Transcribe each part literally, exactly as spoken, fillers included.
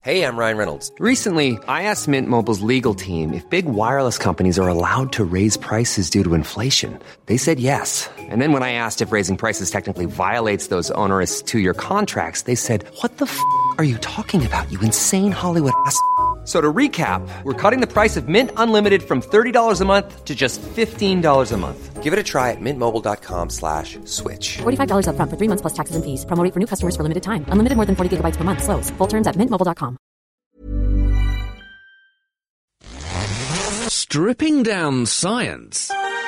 Hey, I'm Ryan Reynolds. Recently, I asked Mint Mobile's legal team if big wireless companies are allowed to raise prices due to inflation. They said yes. And then when I asked if raising prices technically violates those onerous two-year contracts, they said, what the f*** are you talking about, you insane Hollywood ass f- So to recap, we're cutting the price of Mint Unlimited from thirty dollars a month to just fifteen dollars a month. Give it a try at mintmobile.com slash switch. forty-five dollars up front for three months plus taxes and fees. Promo rate for new customers for limited time. Unlimited more than forty gigabytes per month. Slows full terms at mint mobile dot com. Stripping down science.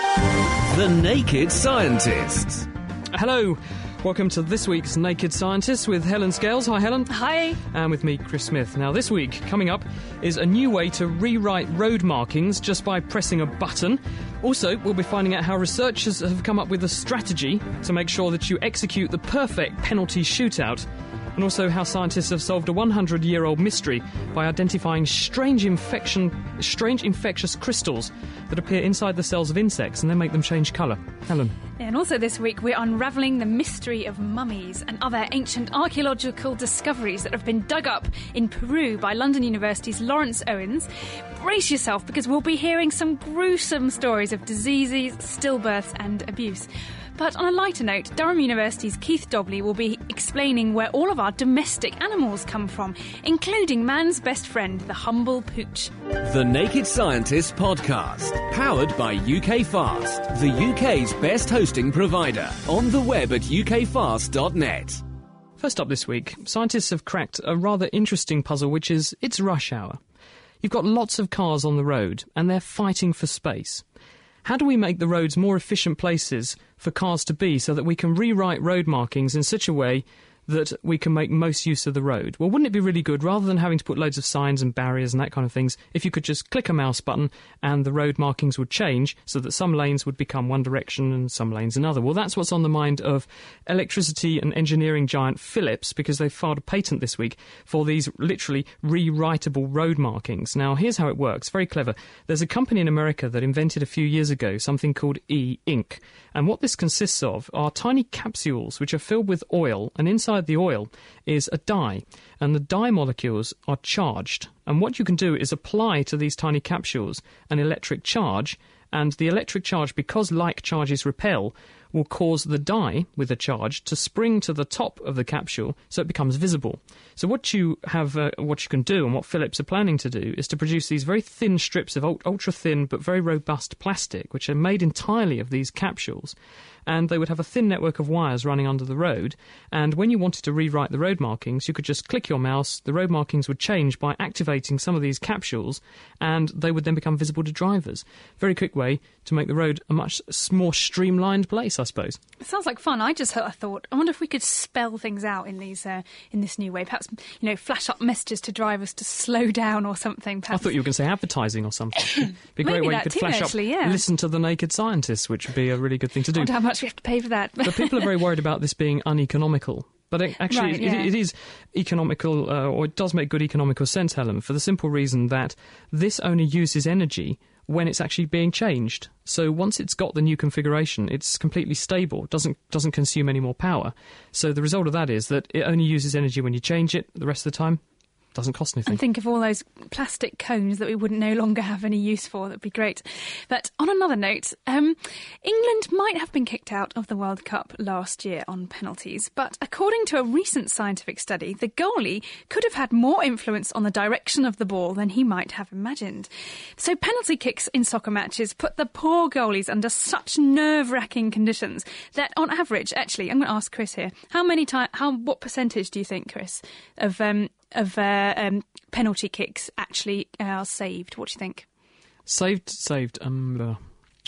The Naked Scientists. Hello. Welcome to this week's Naked Scientists with Helen Scales. Hi, Helen. Hi. And with me, Chris Smith. Now, this week, coming up, is a new way to rewrite road markings just by pressing a button. Also, we'll be finding out how researchers have come up with a strategy to make sure that you execute the perfect penalty shootout. And also how scientists have solved a hundred-year-old mystery by identifying strange infection, strange infectious crystals that appear inside the cells of insects and then make them change colour. Helen. And also this week we're unravelling the mystery of mummies and other ancient archaeological discoveries that have been dug up in Peru by London University's Lawrence Owens. Brace yourself, because we'll be hearing some gruesome stories of diseases, stillbirths and abuse. But on a lighter note, Durham University's Keith Dobley will be explaining where all of our domestic animals come from, including man's best friend, the humble pooch. The Naked Scientists podcast, powered by U K Fast, the U K's best hosting provider, on the web at u k fast dot net. First up this week, scientists have cracked a rather interesting puzzle, which is it's rush hour. You've got lots of cars on the road, and they're fighting for space. How do we make the roads more efficient places for cars to be so that we can rewrite road markings in such a way that we can make most use of the road? Well, wouldn't it be really good, rather than having to put loads of signs and barriers and that kind of things, if you could just click a mouse button and the road markings would change so that some lanes would become one direction and some lanes another? Well, that's what's on the mind of electricity and engineering giant Philips, because they've filed a patent this week for these literally rewritable road markings. Now, here's how it works. Very clever. There's a company in America that invented a few years ago something called e-ink. And what this consists of are tiny capsules which are filled with oil, and inside the oil is a dye, and the dye molecules are charged. And what you can do is apply to these tiny capsules an electric charge, and the electric charge, because like charges repel, will cause the dye with a charge to spring to the top of the capsule so it becomes visible. So what you have, uh, what you can do, and what Philips are planning to do, is to produce these very thin strips of ultra-thin but very robust plastic, which are made entirely of these capsules. And they would have a thin network of wires running under the road, and when you wanted to rewrite the road markings, you could just click your mouse, the road markings would change by activating some of these capsules, and they would then become visible to drivers. Very quick way to make the road a much more streamlined place, I suppose. It sounds like fun. I just I thought, I wonder if we could spell things out in these uh, in this new way. Perhaps, you know, flash up messages to drivers to slow down or something. Perhaps. I thought you were going to say advertising or something. It'd be a great Maybe way you that could too, flash actually, up, yeah. listen to the Naked Scientists, which would be a really good thing to do. I wonder how much we have to pay for that. But people are very worried about this being uneconomical. But it, actually, Right, yeah. it, it is economical, uh, or it does make good economical sense, Helen, for the simple reason that this only uses energy when it's actually being changed. So once it's got the new configuration, it's completely stable, doesn't doesn't consume any more power. So the result of that is that it only uses energy when you change it. The rest of the time, doesn't cost anything. And think of all those plastic cones that we wouldn't no longer have any use for. That'd be great. But on another note, um, England might have been kicked out of the World Cup last year on penalties, but according to a recent scientific study, the goalie could have had more influence on the direction of the ball than he might have imagined. So penalty kicks in soccer matches put the poor goalies under such nerve-wracking conditions that on average, actually, I'm going to ask Chris here, how many time, how what percentage do you think, Chris, of um, of uh, um, penalty kicks actually are saved? What do you think? Saved, saved, um, uh,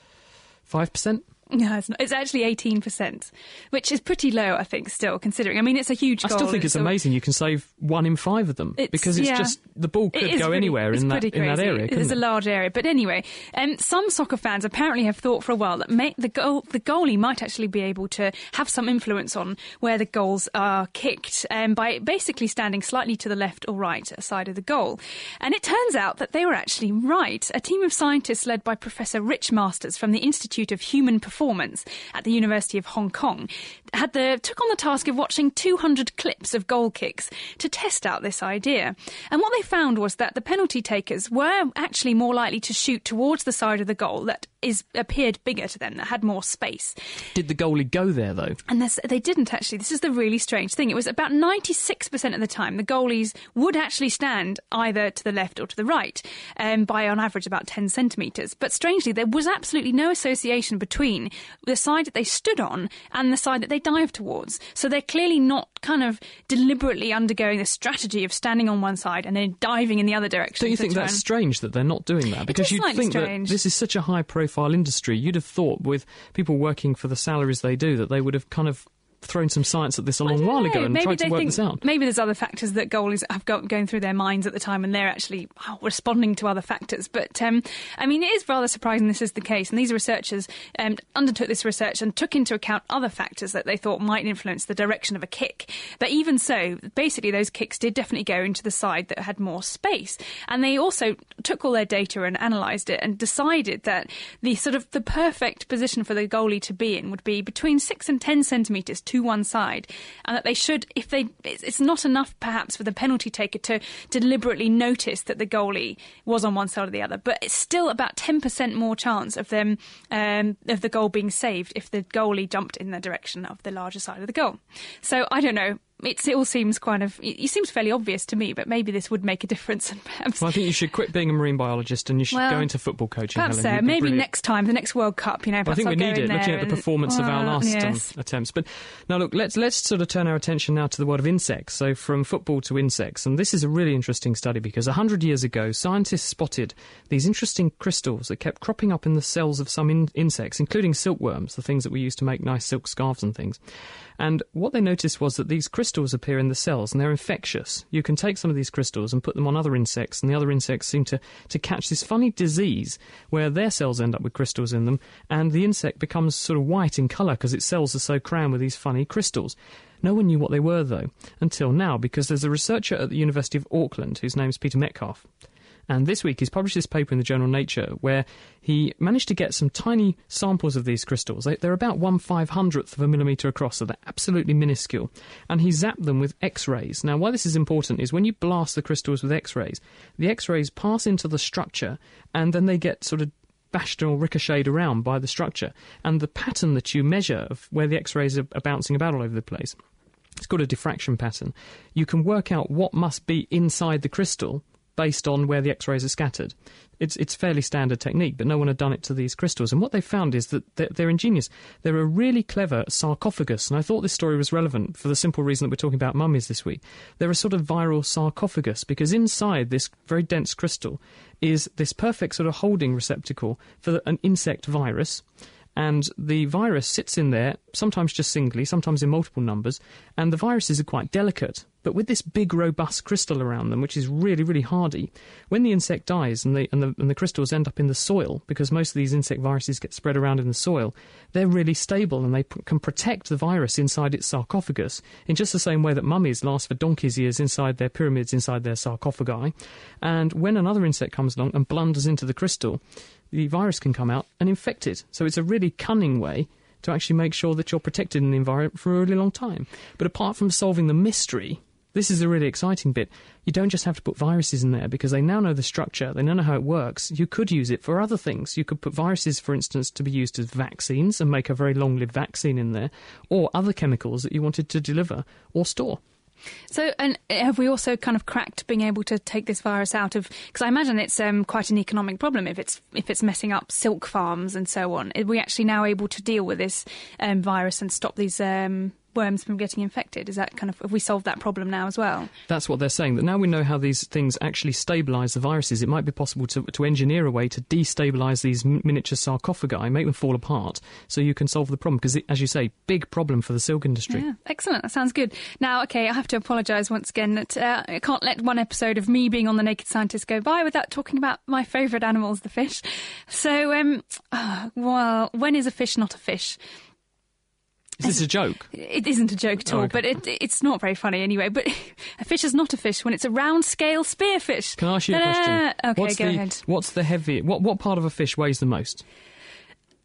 five percent? No, it's not. It's actually eighteen percent, which is pretty low, I think, still, considering. I mean, it's a huge I goal. still think it's so amazing you can save one in five of them, It's- because it's yeah. just, the ball It could is go pretty- anywhere it's in that, pretty in that crazy. area, couldn't It's it? a large area. But anyway, um, some soccer fans apparently have thought for a while that may, the, goal, the goalie might actually be able to have some influence on where the goals are kicked um, by basically standing slightly to the left or right side of the goal. And it turns out that they were actually right. A team of scientists led by Professor Rich Masters from the Institute of Human Performance Performance at the University of Hong Kong had the took on the task of watching two hundred clips of goal kicks to test out this idea. And what they found was that the penalty takers were actually more likely to shoot towards the side of the goal that is appeared bigger to them, that had more space. Did the goalie go there, though? And this, they didn't, actually. This is the really strange thing. It was about ninety-six percent of the time the goalies would actually stand either to the left or to the right, um, by on average about ten centimetres. But strangely, there was absolutely no association between the side that they stood on and the side that they dived towards. So they're clearly not kind of deliberately undergoing the strategy of standing on one side and then diving in the other direction. Don't you think that's and... strange that they're not doing that? Because you'd think strange. that this is such a high-profile industry. You'd have thought, with people working for the salaries they do, that they would have kind of thrown some science at this a long while ago and maybe tried to work think, this out. Maybe there's other factors that goalies have got going through their minds at the time, and they're actually oh, responding to other factors. But, um, I mean, it is rather surprising this is the case. And these researchers um, undertook this research and took into account other factors that they thought might influence the direction of a kick. But even so, basically, those kicks did definitely go into the side that had more space. And they also took all their data and analysed it and decided that the sort of the perfect position for the goalie to be in would be between six and ten centimetres to one side. And that they should, if they, it's not enough perhaps for the penalty taker to deliberately notice that the goalie was on one side or the other, but it's still about ten percent more chance of them, um, of the goal being saved if the goalie jumped in the direction of the larger side of the goal. So I don't know. It's, it all seems kind of, it seems fairly obvious to me, but maybe this would make a difference. And perhaps, well, I think you should quit being a marine biologist and you should well, go into football coaching. Perhaps Helen. so. Maybe brilliant. next time, the next World Cup, you know. Well, I think I'll we need it, looking at the performance and, of our well, last yes. um, attempts. But now, look, let's let's sort of turn our attention now to the world of insects. So from football to insects, and this is a really interesting study because a hundred years ago, scientists spotted these interesting crystals that kept cropping up in the cells of some in- insects, including silkworms, the things that we use to make nice silk scarves and things. And what they noticed was that these crystals appear in the cells and they're infectious. You can take some of these crystals and put them on other insects, and the other insects seem to, to catch this funny disease where their cells end up with crystals in them, and the insect becomes sort of white in colour because its cells are so crammed with these funny crystals. No one knew what they were, though, until now, because there's a researcher at the University of Auckland whose name's Peter Metcalf. And this week he's published this paper in the journal Nature where he managed to get some tiny samples of these crystals. They're about one five hundredth of a millimetre across, so they're absolutely minuscule. And he zapped them with X-rays. Now, why this is important is when you blast the crystals with X-rays, the X-rays pass into the structure and then they get sort of bashed or ricocheted around by the structure. And the pattern that you measure of where the X-rays are, are bouncing about all over the place, it's called a diffraction pattern. You can work out what must be inside the crystal based on where the X-rays are scattered. It's it's fairly standard technique, but no one had done it to these crystals. And what they found is that they're, they're ingenious. They're a really clever sarcophagus, and I thought this story was relevant for the simple reason that we're talking about mummies this week. They're a sort of viral sarcophagus, because inside this very dense crystal is this perfect sort of holding receptacle for an insect virus. And the virus sits in there, sometimes just singly, sometimes in multiple numbers, and the viruses are quite delicate. But with this big, robust crystal around them, which is really, really hardy, when the insect dies and, they, and, the, and the crystals end up in the soil, because most of these insect viruses get spread around in the soil, they're really stable and they p- can protect the virus inside its sarcophagus in just the same way that mummies last for donkey's years inside their pyramids, inside their sarcophagi. And when another insect comes along and blunders into the crystal, the virus can come out and infect it. So it's a really cunning way to actually make sure that you're protected in the environment for a really long time. But apart from solving the mystery, this is a really exciting bit. You don't just have to put viruses in there because they now know the structure, they now know how it works. You could use it for other things. You could put viruses, for instance, to be used as vaccines and make a very long-lived vaccine in there, or other chemicals that you wanted to deliver or store. So, and have we also kind of cracked being able to take this virus out of? Because I imagine it's um, quite an economic problem if it's if it's messing up silk farms and so on. Are we actually now able to deal with this um, virus and stop these um, worms from getting infected? Is that kind of, have we solved that problem now as well? That's what they're saying, that now we know how these things actually stabilise the viruses, it might be possible to, to engineer a way to destabilise these miniature sarcophagi, make them fall apart, so you can solve the problem, because, as you say, big problem for the silk industry. Yeah, excellent, that sounds good. Now, OK, I have to apologise once again that uh, I can't let one episode of me being on The Naked Scientist go by without talking about my favourite animals, the fish. So, um, oh, well, when is a fish not a fish? Is this a joke? It isn't a joke at all, oh, okay. but it, it's not very funny anyway. But a fish is not a fish when it's a round-scale spearfish. Can I ask you a Ta-da! question? OK, what's go the, ahead. What's the heavy... What, what part of a fish weighs the most?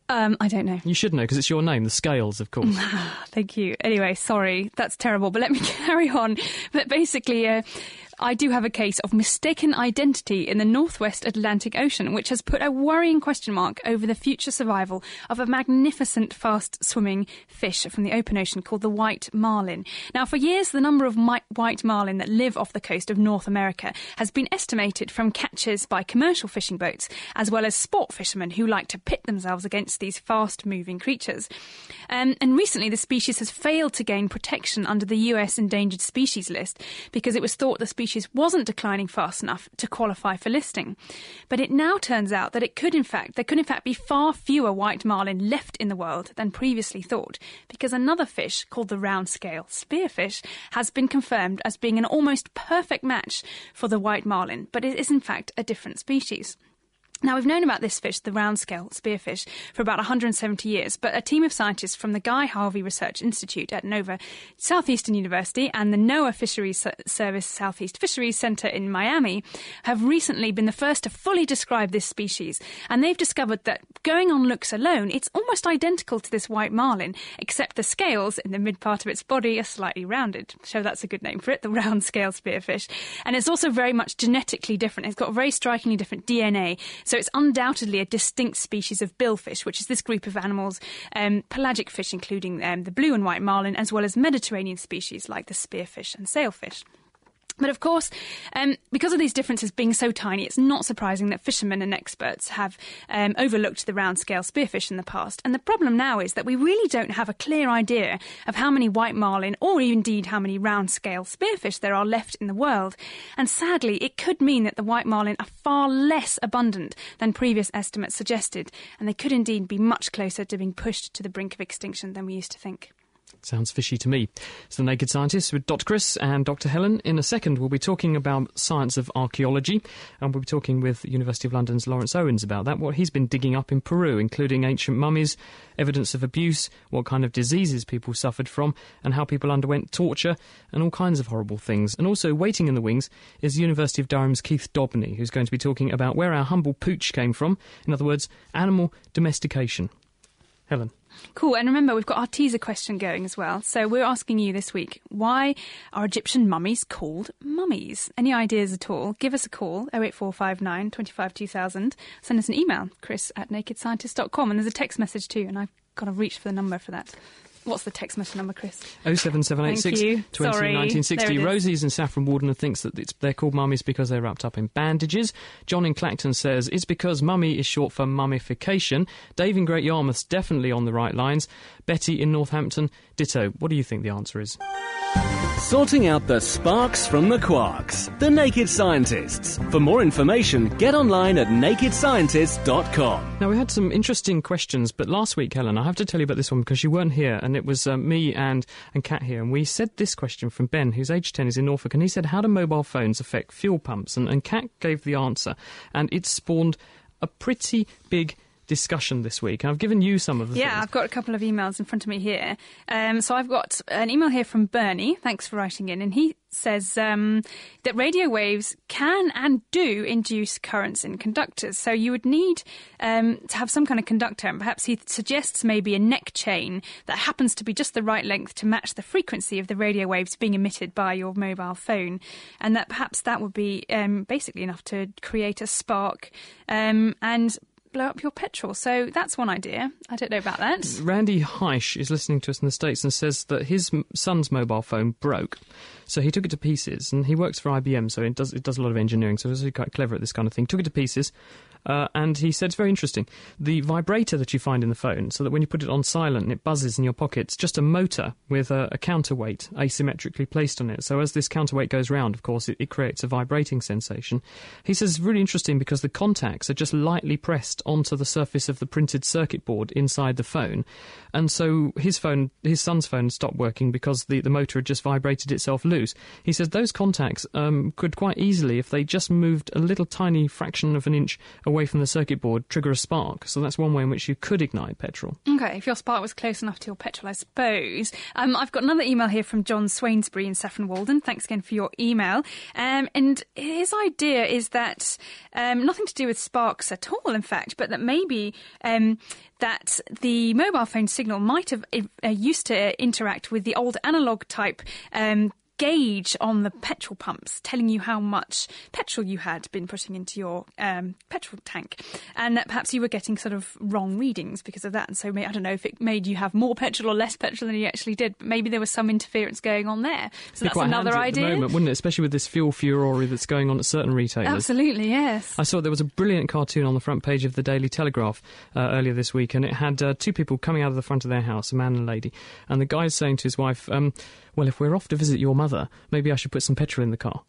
Um, I don't know. You should know, because it's your name, the Scales, of course. Thank you. Anyway, sorry, that's terrible, but let me carry on. But basically, uh, I do have a case of mistaken identity in the northwest Atlantic Ocean, which has put a worrying question mark over the future survival of a magnificent fast-swimming fish from the open ocean called the white marlin. Now, for years, the number of white marlin that live off the coast of North America has been estimated from catches by commercial fishing boats, as well as sport fishermen who like to pit themselves against these fast-moving creatures. Um, and recently, the species has failed to gain protection under the U S endangered species list because it was thought the species wasn't declining fast enough to qualify for listing. But it now turns out that it could in fact, there could in fact be far fewer white marlin left in the world than previously thought, because another fish called the round-scale spearfish has been confirmed as being an almost perfect match for the white marlin, but it is in fact a different species. Now, we've known about this fish, the round-scale spearfish, for about one hundred seventy years, but a team of scientists from the Guy Harvey Research Institute at Nova Southeastern University and the NOAA Fisheries Service Southeast Fisheries Centre in Miami have recently been the first to fully describe this species, and they've discovered that, going on looks alone, it's almost identical to this white marlin, except the scales in the mid-part of its body are slightly rounded. So that's a good name for it, the round-scale spearfish. And it's also very much genetically different. It's got very strikingly different D N A. So it's undoubtedly a distinct species of billfish, which is this group of animals, um, pelagic fish, including um, the blue and white marlin, as well as Mediterranean species like the spearfish and sailfish. But of course, um, because of these differences being so tiny, it's not surprising that fishermen and experts have um, overlooked the round-scale spearfish in the past. And the problem now is that we really don't have a clear idea of how many white marlin, or indeed how many round-scale spearfish there are left in the world. And sadly, it could mean that the white marlin are far less abundant than previous estimates suggested, and they could indeed be much closer to being pushed to the brink of extinction than we used to think. Sounds fishy to me. It's The Naked Scientists with Doctor Chris and Doctor Helen. In a second, we'll be talking about science of archaeology, and we'll be talking with the University of London's Lawrence Owens about that, what he's been digging up in Peru, including ancient mummies, evidence of abuse, what kind of diseases people suffered from, and how people underwent torture, and all kinds of horrible things. And also, waiting in the wings is the University of Durham's Keith Dobney, who's going to be talking about where our humble pooch came from, in other words, animal domestication. Helen. Cool, and remember, we've got our teaser question going as well. So we're asking you this week, why are Egyptian mummies called mummies? Any ideas at all? Give us a call, oh eight four five nine, two five, two thousand. Send us an email, chris at naked scientist dot com. And there's a text message too, and I've got to reach for the number for that. What's the text message number, Chris? oh seven seven eight six, two zero, nineteen sixty. Rosie's in Saffron Walden and thinks that it's, they're called mummies because they're wrapped up in bandages. John in Clacton says it's because mummy is short for mummification. Dave in Great Yarmouth's definitely on the right lines. Betty in Northampton, ditto. What do you think the answer is? Sorting out the sparks from the quarks. The Naked Scientists. For more information, get online at naked scientists dot com. Now, we had some interesting questions, but last week, Helen, I have to tell you about this one because you weren't here, and it was uh, me and, and Kat here, and we said this question from Ben, who's age ten, is in Norfolk, and he said, how do mobile phones affect fuel pumps? And, and Kat gave the answer, and it spawned a pretty big discussion this week. And I've given you some of the Yeah, things. I've got a couple of emails in front of me here. Um, so I've got an email here from Bernie. Thanks for writing in. And he says um, that radio waves can and do induce currents in conductors. So you would need um, to have some kind of conductor. And perhaps he suggests maybe a neck chain that happens to be just the right length to match the frequency of the radio waves being emitted by your mobile phone. And that perhaps that would be um, basically enough to create a spark um, and blow up your petrol. So that's one idea. I don't know about that. Randy Heish is listening to us in the States and says that his m- son's mobile phone broke. So he took it to pieces, and he works for I B M, so it does it does a lot of engineering, so he's really quite clever at this kind of thing. Took it to pieces, uh, and he said it's very interesting. The vibrator that you find in the phone, so that when you put it on silent and it buzzes in your pocket, it's just a motor with a, a counterweight asymmetrically placed on it. So as this counterweight goes round, of course, it, it creates a vibrating sensation. He says it's really interesting because the contacts are just lightly pressed onto the surface of the printed circuit board inside the phone, and so his phone, his son's phone, stopped working because the, the motor had just vibrated itself loose. He says those contacts um, could quite easily, if they just moved a little tiny fraction of an inch away from the circuit board, trigger a spark. So that's one way in which you could ignite petrol. OK, if your spark was close enough to your petrol, I suppose. Um, I've got another email here from John Swainsbury in Saffron Walden. Thanks again for your email. Um, and his idea is that um, nothing to do with sparks at all, in fact. fact, but that maybe um, that the mobile phone signal might have uh, used to interact with the old analogue type um gauge on the petrol pumps, telling you how much petrol you had been putting into your um, petrol tank, and that perhaps you were getting sort of wrong readings because of that. And so I don't know if it made you have more petrol or less petrol than you actually did, but maybe there was some interference going on there. So Be that's quite another handy idea, at the moment, wouldn't it? Especially with this fuel furore that's going on at certain retailers. Absolutely, yes. I saw there was a brilliant cartoon on the front page of the Daily Telegraph uh, earlier this week, and it had uh, two people coming out of the front of their house, a man and a lady, and the guy's saying to his wife, um, well, if we're off to visit your mother, maybe I should put some petrol in the car.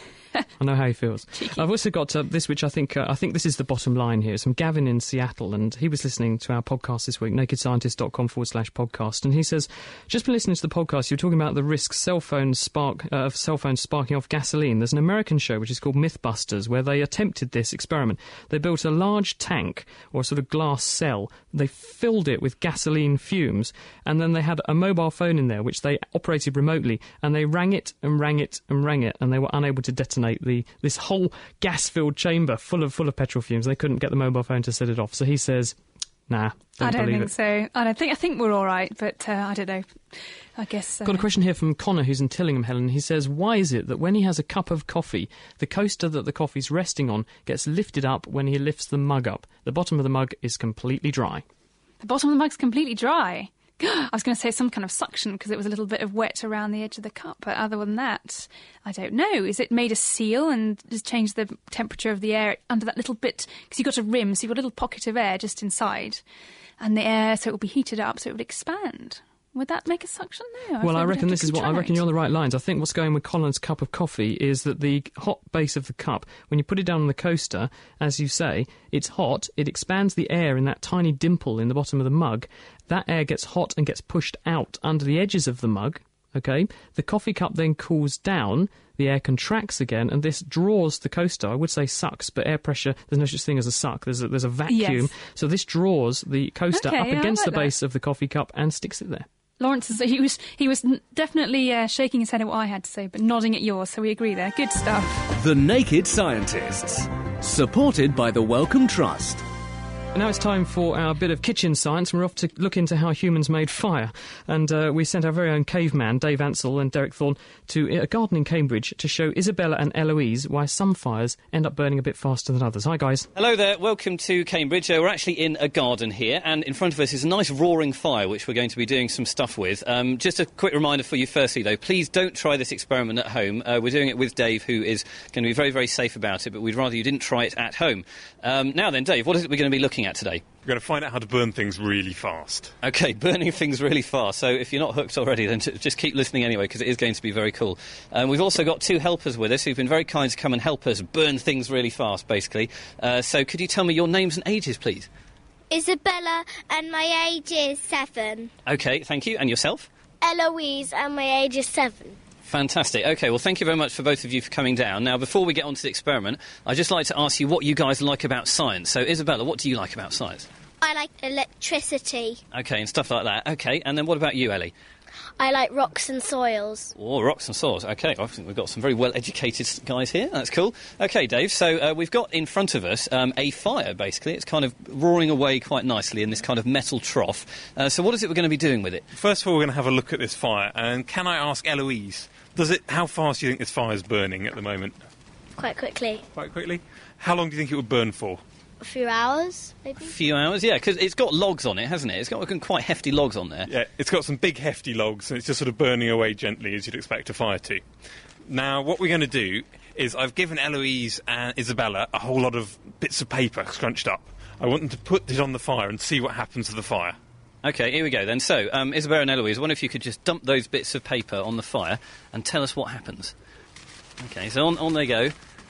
I know how he feels. Cheeky. I've also got uh, this, which I think uh, I think this is the bottom line here. It's from Gavin in Seattle, and he was listening to our podcast this week, nakedscientist.com forward slash podcast, and he says, just been listening to the podcast, you're talking about the risks cell phones spark, uh, of cell phones sparking off gasoline. There's an American show which is called Mythbusters, where they attempted this experiment. They built a large tank, or a sort of glass cell. They filled it with gasoline fumes, and then they had a mobile phone in there, which they operated remotely, and they rang it and rang it and rang it, and they were unable to detonate the this whole gas-filled chamber full of full of petrol fumes. They couldn't get the mobile phone to set it off. So he says, nah, don't I don't believe think it. so. I don't think. I think we're all right, but uh, I don't know. I guess. Uh, Got a question here from Connor, who's in Tillingham, Helen. He says, why is it that when he has a cup of coffee, the coaster that the coffee's resting on gets lifted up when he lifts the mug up? The bottom of the mug is completely dry. The bottom of the mug's completely dry. I was going to say some kind of suction because it was a little bit of wet around the edge of the cup, but other than that, I don't know. Is it made a seal and just changed the temperature of the air under that little bit? Because you've got a rim, so you've got a little pocket of air just inside, and the air, so it will be heated up, so it would expand. Would that make a suction? No. Well, I we'd reckon have this to is what I contract. reckon you're on the right lines. I think what's going with Colin's cup of coffee is that the hot base of the cup, when you put it down on the coaster, as you say, it's hot, it expands the air in that tiny dimple in the bottom of the mug. That air gets hot and gets pushed out under the edges of the mug, OK? The coffee cup then cools down, the air contracts again, and this draws the coaster. I would say sucks, but air pressure, there's no such thing as a suck. There's a, there's a vacuum. Yes. So this draws the coaster Okay, up yeah, I against like the that. base of the coffee cup and sticks it there. Lawrence, is, he was he was definitely uh, shaking his head at what I had to say, but nodding at yours, so we agree there. Good stuff. The Naked Scientists. Supported by the Wellcome Trust. Now it's time for our bit of kitchen science. We're off to look into how humans made fire. And uh, we sent our very own caveman, Dave Ansell and Derek Thorne, to a garden in Cambridge to show Isabella and Eloise why some fires end up burning a bit faster than others. Hi, guys. Hello there, welcome to Cambridge. Uh, we're actually in a garden here, and in front of us is a nice roaring fire, which we're going to be doing some stuff with. Um, just a quick reminder for you firstly, though, please don't try this experiment at home. Uh, we're doing it with Dave, who is going to be very, very safe about it, but we'd rather you didn't try it at home. Um, now then, Dave, what is it we're going to be looking at today? We're going to find out how to burn things really fast. OK, burning things really fast. So if you're not hooked already, then t- just keep listening anyway, because it is going to be very cool. Um, we've also got two helpers with us who've been very kind to come and help us burn things really fast, basically. Uh, so could you tell me your names and ages, please? Isabella, and my age is seven. OK, thank you. And yourself? Eloise, and my age is seven. Fantastic. OK, well, thank you very much for both of you for coming down. Now, before we get on to the experiment, I'd just like to ask you what you guys like about science. So, Isabella, what do you like about science? I like electricity. OK, and stuff like that. OK, and then what about you, Ellie? I like rocks and soils. Oh, rocks and soils. OK, I think we've got some very well-educated guys here. That's cool. OK, Dave, so uh, we've got in front of us um, a fire, basically. It's kind of roaring away quite nicely in this kind of metal trough. Uh, so what is it we're going to be doing with it? First of all, we're going to have a look at this fire. And can I ask Eloise, does it? How fast do you think this fire is burning at the moment? Quite quickly. Quite quickly? How long do you think it would burn for? A few hours, maybe? A few hours, yeah, because it's got logs on it, hasn't it? It's got quite hefty logs on there. Yeah, it's got some big hefty logs, and it's just sort of burning away gently, as you'd expect a fire to. Now, what we're going to do is I've given Eloise and Isabella a whole lot of bits of paper scrunched up. I want them to put it on the fire and see what happens to the fire. OK, here we go then. So, um, Isabella and Eloise, I wonder if you could just dump those bits of paper on the fire and tell us what happens. OK, so on, on they go.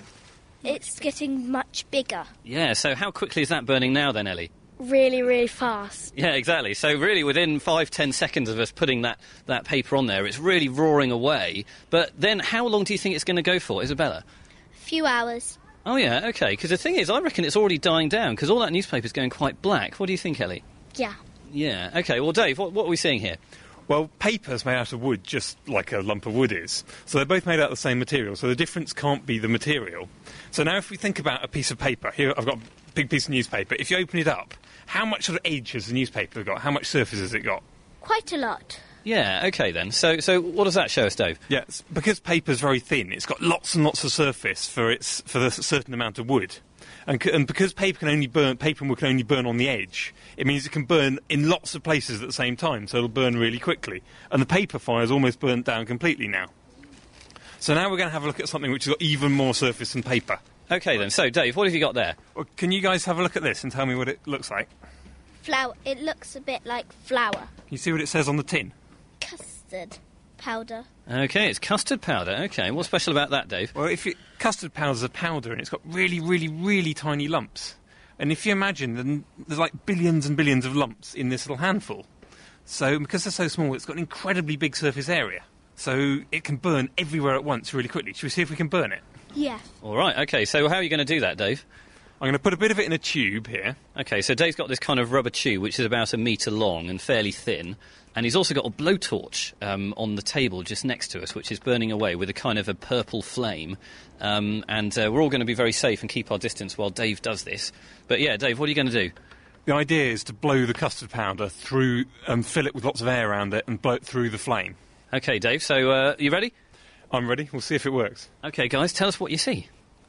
It's getting much bigger. Yeah, so how quickly is that burning now then, Ellie? Really, really fast. Yeah, exactly. So really within five, ten seconds of us putting that, that paper on there, it's really roaring away. But then how long do you think it's going to go for, Isabella? A few hours. Oh, yeah, OK, because the thing is, I reckon it's already dying down, because all that newspaper's going quite black. What do you think, Ellie? Yeah. Yeah, OK, well, Dave, what, what are we seeing here? Well, paper's made out of wood, just like a lump of wood is. So they're both made out of the same material, so the difference can't be the material. So now if we think about a piece of paper, here I've got a big piece of newspaper. If you open it up, how much sort of edge has the newspaper got? How much surface has it got? Quite a lot. Yeah, OK then. So so what does that show us, Dave? Yeah, it's because paper's very thin, it's got lots and lots of surface for its for the certain amount of wood. And, c- and because paper can only burn, paper and wood can only burn on the edge, it means it can burn in lots of places at the same time, so it'll burn really quickly. And the paper fire's almost burnt down completely now. So now we're going to have a look at something which has got even more surface than paper. OK then. So, Dave, what have you got there? Well, can you guys have a look at this and tell me what it looks like? Flour. It looks a bit like flour. Can you see what it says on the tin? Custard powder. OK, it's custard powder. OK, what's special about that, Dave? Well, if you, custard powder's a powder and it's got really, really, really tiny lumps. And if you imagine, then there's like billions and billions of lumps in this little handful. So, because they're so small, it's got an incredibly big surface area. So it can burn everywhere at once really quickly. Should we see if we can burn it? Yeah. All right, OK, so how are you going to do that, Dave? I'm going to put a bit of it in a tube here. OK, so Dave's got this kind of rubber tube, which is about a metre long and fairly thin. And he's also got a blowtorch um, on the table just next to us, which is burning away with a kind of a purple flame. Um, and uh, we're all going to be very safe and keep our distance while Dave does this. But yeah, Dave, what are you going to do? The idea is to blow the custard powder through and fill it with lots of air around it and blow it through the flame. OK, Dave, so uh, you ready? I'm ready. We'll see if it works. OK, guys, tell us what you see.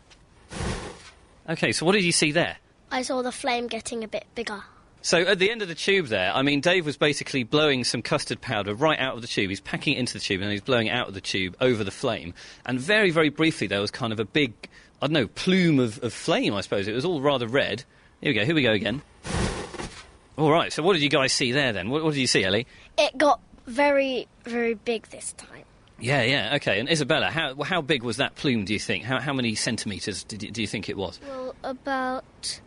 OK, so what did you see there? I saw the flame getting a bit bigger. So at the end of the tube there, I mean, Dave was basically blowing some custard powder right out of the tube. He's packing it into the tube and he's blowing it out of the tube over the flame. And very, very briefly, there was kind of a big, I don't know, plume of, of flame, I suppose. It was all rather red. Here we go, here we go again. All right, so what did you guys see there then? What, what did you see, Ellie? It got very, very big this time. Yeah, yeah, OK. And Isabella, how how big was that plume, do you think? How, how many centimetres did you, do you think it was? Well, about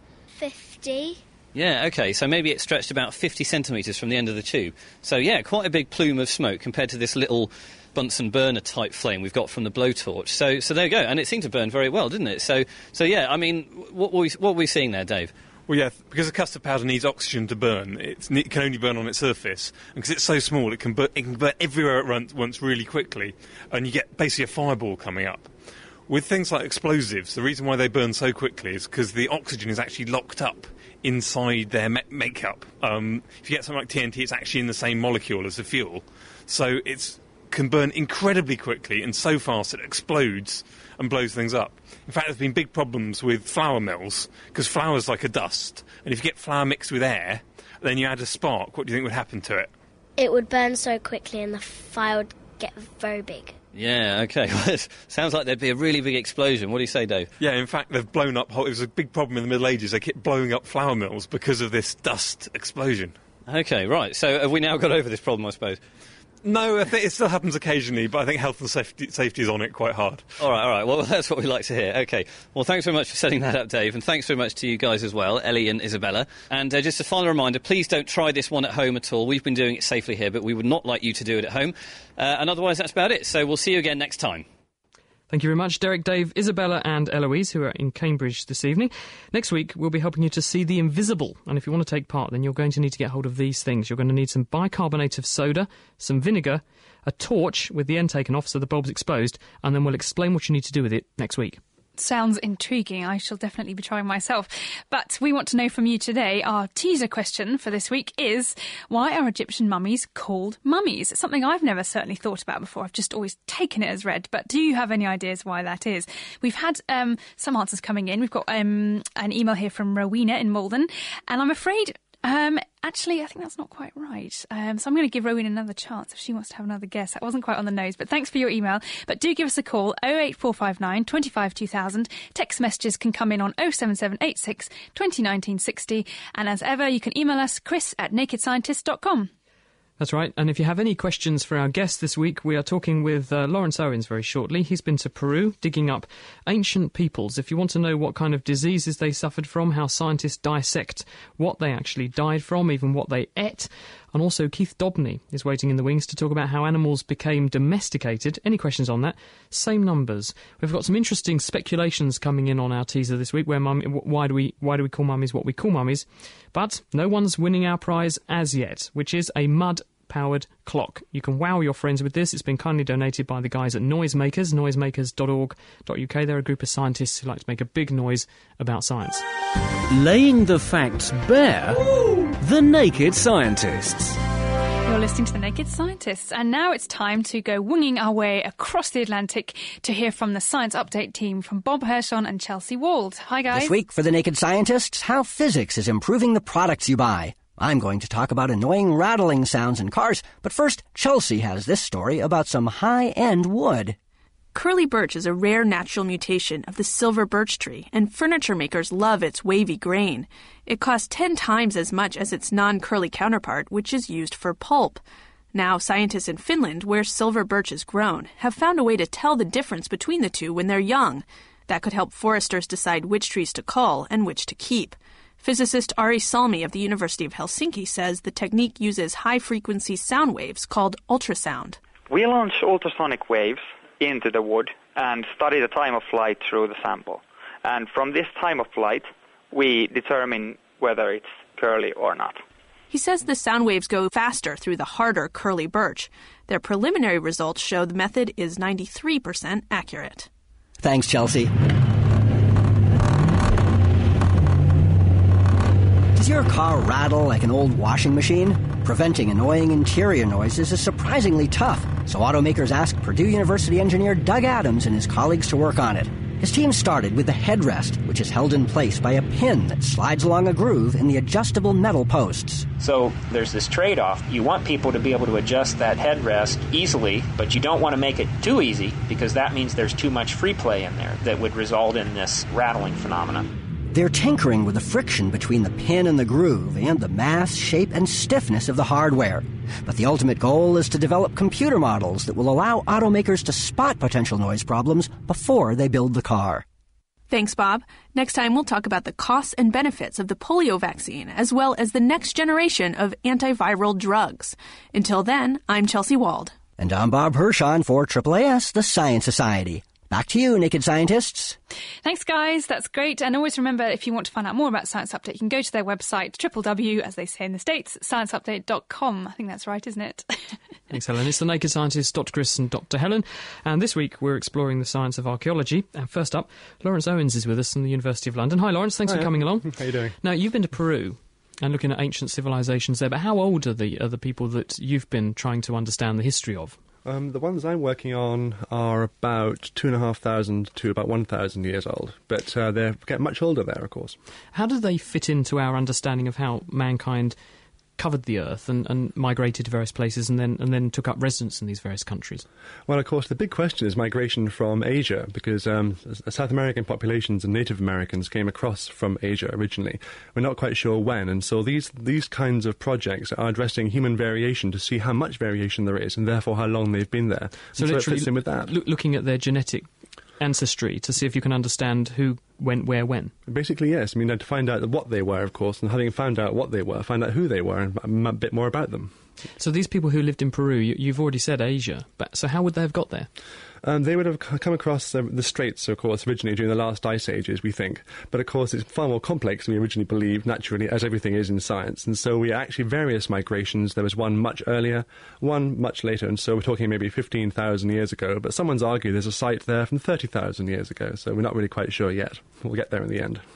fifty. Yeah, OK, so maybe it stretched about fifty centimetres from the end of the tube. So, yeah, quite a big plume of smoke compared to this little Bunsen burner-type flame we've got from the blowtorch. So so there you go, and it seemed to burn very well, didn't it? So, so yeah, I mean, what were we, what were we seeing there, Dave? Well, yeah, because the custard powder needs oxygen to burn, it's, it can only burn on its surface. And because it's so small, it can, burn, it can burn everywhere at once really quickly, and you get basically a fireball coming up. With things like explosives, the reason why they burn so quickly is because the oxygen is actually locked up inside their me- makeup. Um, if you get something like T N T, it's actually in the same molecule as the fuel. So it can burn incredibly quickly and so fast it explodes and blows things up. In fact, there's been big problems with flour mills, because flour's like a dust, and if you get flour mixed with air, then you add a spark, what do you think would happen to it? It would burn so quickly and the fire would get very big. Yeah, OK. Well, it sounds like there'd be a really big explosion. What do you say, Dave? Yeah, in fact, they've blown up... It was a big problem in the Middle Ages. They kept blowing up flour mills because of this dust explosion. OK, right. So have we now got over this problem, I suppose? No, I think it still happens occasionally, but I think health and safety, safety is on it quite hard. All right, all right. Well, that's what we like to hear. OK. Well, thanks very much for setting that up, Dave, and thanks very much to you guys as well, Ellie and Isabella. And uh, just a final reminder, please don't try this one at home at all. We've been doing it safely here, but we would not like you to do it at home. Uh, and otherwise, that's about it. So we'll see you again next time. Thank you very much, Derek, Dave, Isabella and Eloise, who are in Cambridge this evening. Next week, we'll be helping you to see the invisible. And if you want to take part, then you're going to need to get hold of these things. You're going to need some bicarbonate of soda, some vinegar, a torch with the end taken off so the bulb's exposed, and then we'll explain what you need to do with it next week. Sounds intriguing. I shall definitely be trying myself. But we want to know from you today. Our teaser question for this week is, why are Egyptian mummies called mummies? It's something I've never certainly thought about before. I've just always taken it as read. But do you have any ideas why that is? We've had um, some answers coming in. We've got um, an email here from Rowena in Malden. And I'm afraid... Um, actually, I think that's not quite right. Um, so I'm going to give Rowena another chance if she wants to have another guess. That wasn't quite on the nose, but thanks for your email. But do give us a call, oh eight four five nine, two five two thousand. Text messages can come in on oh seven seven eight six, two oh one nine six oh. And as ever, you can email us, chris at naked scientist dot com. That's right, and if you have any questions for our guest this week, we are talking with uh, Lawrence Owens very shortly. He's been to Peru, digging up ancient peoples. If you want to know what kind of diseases they suffered from, how scientists dissect what they actually died from, even what they ate. And also Keith Dobney is waiting in the wings to talk about how animals became domesticated. Any questions on that? Same numbers. We've got some interesting speculations coming in on our teaser this week, where mum, why do we why do we call mummies what we call mummies? But no one's winning our prize as yet, which is a mud powered clock. You can wow your friends with this. It's been kindly donated by the guys at Noisemakers, noisemakers dot org dot U K. They're a group of scientists who like to make a big noise about science. Laying the facts bare, The Naked Scientists. You're listening to The Naked Scientists, and now it's time to go winging our way across the Atlantic to hear from the Science Update team from Bob Hershon and Chelsea Wald. Hi, guys. This week for The Naked Scientists, how physics is improving the products you buy. I'm going to talk about annoying rattling sounds in cars, but first, Chelsea has this story about some high-end wood. Curly birch is a rare natural mutation of the silver birch tree, and furniture makers love its wavy grain. It costs ten times as much as its non-curly counterpart, which is used for pulp. Now, scientists in Finland, where silver birch is grown, have found a way to tell the difference between the two when they're young. That could help foresters decide which trees to cull and which to keep. Physicist Ari Salmi of the University of Helsinki says the technique uses high-frequency sound waves called ultrasound. We launch ultrasonic waves into the wood and study the time of flight through the sample. And from this time of flight, we determine whether it's curly or not. He says the sound waves go faster through the harder curly birch. Their preliminary results show the method is ninety-three percent accurate. Thanks, Chelsea. Does your car rattle like an old washing machine? Preventing annoying interior noises is surprisingly tough, so automakers asked Purdue University engineer Doug Adams and his colleagues to work on it. His team started with the headrest, which is held in place by a pin that slides along a groove in the adjustable metal posts. So there's this trade-off. You want people to be able to adjust that headrest easily, but you don't want to make it too easy because that means there's too much free play in there that would result in this rattling phenomenon. They're tinkering with the friction between the pin and the groove and the mass, shape, and stiffness of the hardware. But the ultimate goal is to develop computer models that will allow automakers to spot potential noise problems before they build the car. Thanks, Bob. Next time we'll talk about the costs and benefits of the polio vaccine, as well as the next generation of antiviral drugs. Until then, I'm Chelsea Wald. And I'm Bob Hershon for triple A S, the Science Society. Back to you, Naked Scientists. Thanks, guys. That's great. And always remember, if you want to find out more about Science Update, you can go to their website, w w w, as they say in the States, science update dot com. I think that's right, isn't it? Thanks, Helen. It's the Naked Scientists, Doctor Chris and Doctor Helen. And this week, we're exploring the science of archaeology. And first up, Lawrence Owens is with us from the University of London. Hi, Lawrence. Thanks Hi, for coming along. How are you doing? Now, you've been to Peru and looking at ancient civilizations there. But how old are the, are the people that you've been trying to understand the history of? Um, the ones I'm working on are about two and a half thousand to about one thousand years old, but uh, they get much older there, of course. How do they fit into our understanding of how mankind covered the earth and, and migrated to various places and then and then took up residence in these various countries? Well, of course, the big question is migration from Asia, because um, South American populations and Native Americans came across from Asia originally. We're not quite sure when, and so these, these kinds of projects are addressing human variation to see how much variation there is, and therefore how long they've been there. So, and so literally it fits in with that. Lo- looking at their genetic ancestry to see if you can understand who went where when. Basically, yes. I mean, to find out what they were, of course, and having found out what they were, find out who they were and a bit more about them. So these people who lived in Peru, you, you've already said Asia, but so how would they have got there? Um, they would have c- come across uh, the Straits, of course, originally during the last ice ages, we think. But, of course, it's far more complex than we originally believed, naturally, as everything is in science. And so we actually various migrations. There was one much earlier, one much later, and so we're talking maybe fifteen thousand years ago. But someone's argued there's a site there from thirty thousand years ago, so we're not really quite sure yet. We'll get there in the end.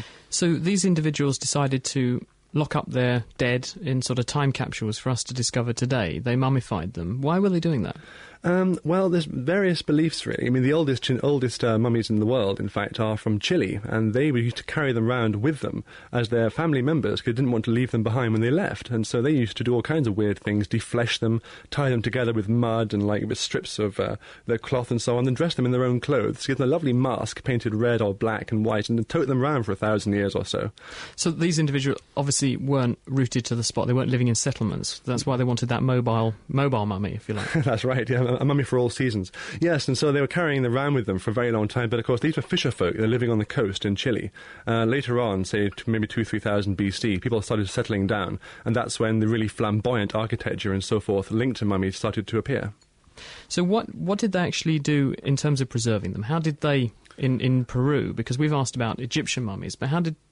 So these individuals decided to lock up their dead in sort of time capsules for us to discover today. They mummified them. Why were they doing that? Um, well, there's various beliefs, really. I mean, the oldest oldest uh, mummies in the world, in fact, are from Chile, and they used to carry them around with them as their family members because they didn't want to leave them behind when they left. And so they used to do all kinds of weird things, deflesh them, tie them together with mud and like with strips of uh, their cloth and so on, then dress them in their own clothes, give them a lovely mask painted red or black and white, and then tote them around for a thousand years or so. So these individuals obviously weren't rooted to the spot. They weren't living in settlements. That's why they wanted that mobile mobile mummy, if you like. That's right, yeah. A mummy for all seasons. Yes, and so they were carrying them around with them for a very long time, but of course these were fisher folk. They're living on the coast in Chile. Uh, later on, say maybe two, three thousand B C, people started settling down, and that's when the really flamboyant architecture and so forth linked to mummies started to appear. So what what did they actually do in terms of preserving them? How did they, in, in Peru, because we've asked about Egyptian mummies, but how did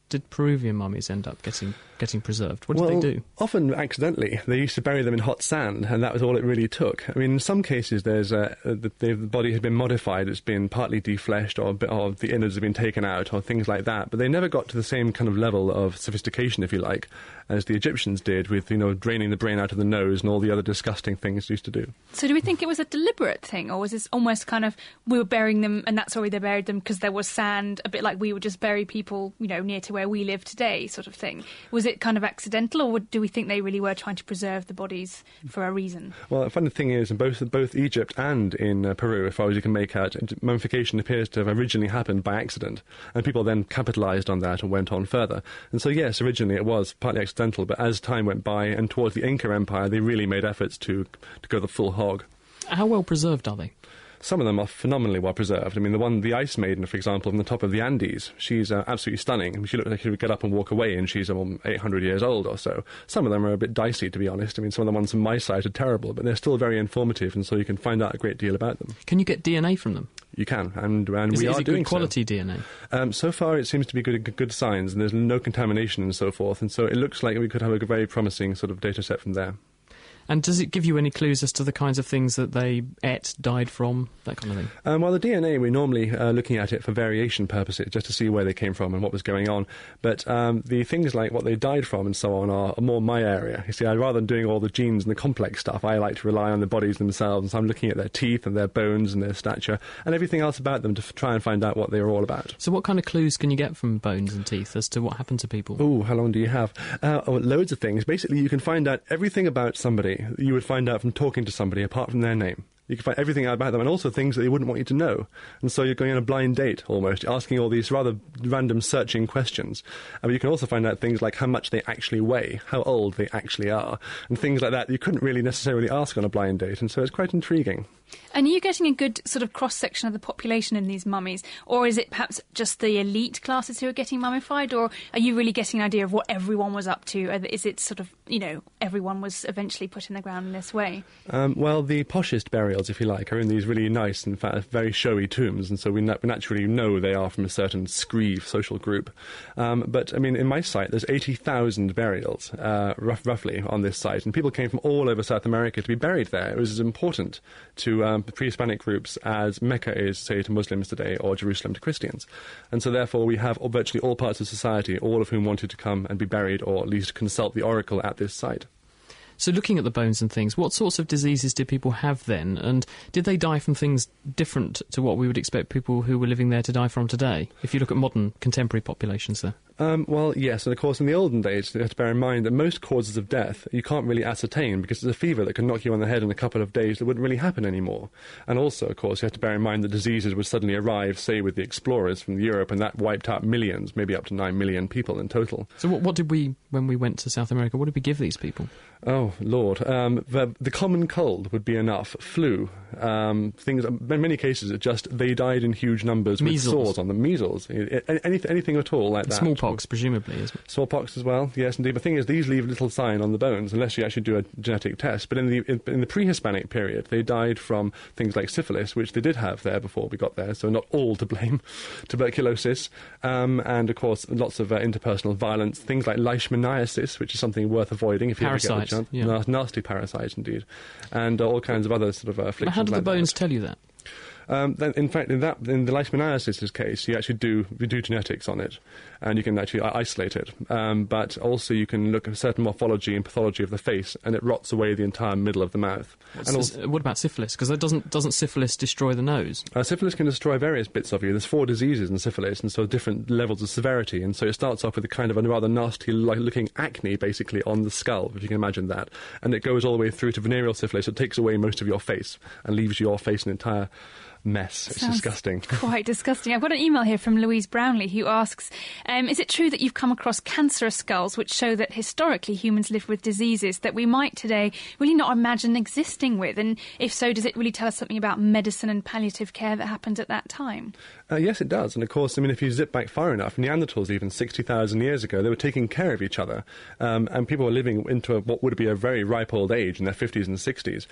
did Peruvian mummies end up getting getting preserved? What did well, they do? Often accidentally. They used to bury them in hot sand, and that was all it really took. I mean, in some cases, there's uh, the, the body had been modified. It's been partly defleshed, or, or the innards have been taken out, or things like that. But they never got to the same kind of level of sophistication, if you like, as the Egyptians did with, you know, draining the brain out of the nose and all the other disgusting things they used to do. So do we think it was a deliberate thing, or was this almost kind of, we were burying them and that's why they buried them because there was sand, a bit like we would just bury people, you know, near to where we live today, sort of thing? Was it kind of accidental, or do we think they really were trying to preserve the bodies for a reason? Well, the funny thing is, in both both Egypt and in uh, Peru, as far as you can make out, mummification appears to have originally happened by accident, and people then capitalised on that and went on further. And so, yes, originally it was partly accidental, but as time went by and towards the Inca Empire, they really made efforts to, to go the full hog. How well preserved are they? Some of them are phenomenally well preserved. I mean, the one, the Ice Maiden, for example, on the top of the Andes, she's uh, absolutely stunning. I mean, she looks like she would get up and walk away, and she's um, eight hundred years old or so. Some of them are a bit dicey, to be honest. I mean, some of the ones on my site are terrible, but they're still very informative, and so you can find out a great deal about them. Can you get D N A from them? You can, and, and is we it, are is it doing good quality so. D N A? Um, so far, it seems to be good, good signs, and there's no contamination and so forth, and so it looks like we could have a very promising sort of data set from there. And does it give you any clues as to the kinds of things that they ate, died from, that kind of thing? Um, well, the D N A, we're normally uh, looking at it for variation purposes, just to see where they came from and what was going on. But um, the things like what they died from and so on are, are more my area. You see, I, rather than doing all the genes and the complex stuff, I like to rely on the bodies themselves. And so I'm looking at their teeth and their bones and their stature and everything else about them to f- try and find out what they are all about. So what kind of clues can you get from bones and teeth as to what happened to people? Oh, how long do you have? Uh, oh, loads of things. Basically, you can find out everything about somebody that you would find out from talking to somebody apart from their name. You can find everything out about them, and also things that they wouldn't want you to know. And so you're going on a blind date, almost, asking all these rather random searching questions. I mean, you can also find out things like how much they actually weigh, how old they actually are, and things like that you couldn't really necessarily ask on a blind date, and so it's quite intriguing. And are you getting a good sort of cross-section of the population in these mummies? Or is it perhaps just the elite classes who are getting mummified? Or are you really getting an idea of what everyone was up to? Is it sort of, you know, everyone was eventually put in the ground in this way? Um, well, the poshest burials, if you like, are in these really nice and fa- very showy tombs, and so we, na- we naturally know they are from a certain screeve social group. Um, but, I mean, in my site, there's eighty thousand burials, uh, rough, roughly, on this site, and people came from all over South America to be buried there. It was as important to um, pre-Hispanic groups as Mecca is, say, to Muslims today, or Jerusalem to Christians. And so, therefore, we have virtually all parts of society, all of whom wanted to come and be buried, or at least consult the oracle at this site. So looking at the bones and things, what sorts of diseases did people have then? And did they die from things different to what we would expect people who were living there to die from today, if you look at modern contemporary populations there? Um, well, yes, and of course in the olden days you have to bear in mind that most causes of death you can't really ascertain because it's a fever that can knock you on the head in a couple of days that wouldn't really happen anymore. And also, of course, you have to bear in mind that diseases would suddenly arrive, say, with the explorers from Europe, and that wiped out millions, maybe up to nine million people in total. So what, what did we, when we went to South America, what did we give these people? Oh, Lord. Um, the, the common cold would be enough. Flu. Um, things. In many cases, it just, they died in huge numbers Measles. with sores on them. Measles. Anything, anything at all like that. Smallpox, presumably, isn't it? Smallpox as well, yes, indeed. But the thing is, these leave little sign on the bones, unless you actually do a genetic test. But in the in, in the pre-Hispanic period, they died from things like syphilis, which they did have there before we got there, so not all to blame. Tuberculosis, um, and, of course, lots of uh, interpersonal violence. Things like leishmaniasis, which is something worth avoiding if you ever get the chance. Yeah. Nas- nasty parasites, indeed. And uh, all kinds of other sort of uh, afflictions. But how do the like bones that. tell you that? Um, then, in fact, in that in the leishmaniasis case, you actually do you do genetics on it, and you can actually isolate it. Um, but also, you can look at certain morphology and pathology of the face, and it rots away the entire middle of the mouth. What's And this, what about syphilis? Because doesn't doesn't syphilis destroy the nose? Uh, syphilis can destroy various bits of you. There's four diseases in syphilis, and so different levels of severity. And so it starts off with a kind of a rather nasty-looking acne, basically, on the skull, if you can imagine that. And it goes all the way through to venereal syphilis. It takes away most of your face and leaves your face an entire mess. It's Sounds disgusting. Quite disgusting. I've got an email here from Louise Brownlee who asks, um, is it true that you've come across cancerous skulls which show that historically humans lived with diseases that we might today really not imagine existing with? And if so, does it really tell us something about medicine and palliative care that happened at that time? Uh, yes, it does. And of course, I mean, if you zip back far enough, Neanderthals even sixty thousand years ago, they were taking care of each other. Um, and people were living into a, what would be a very ripe old age in their fifties and sixties.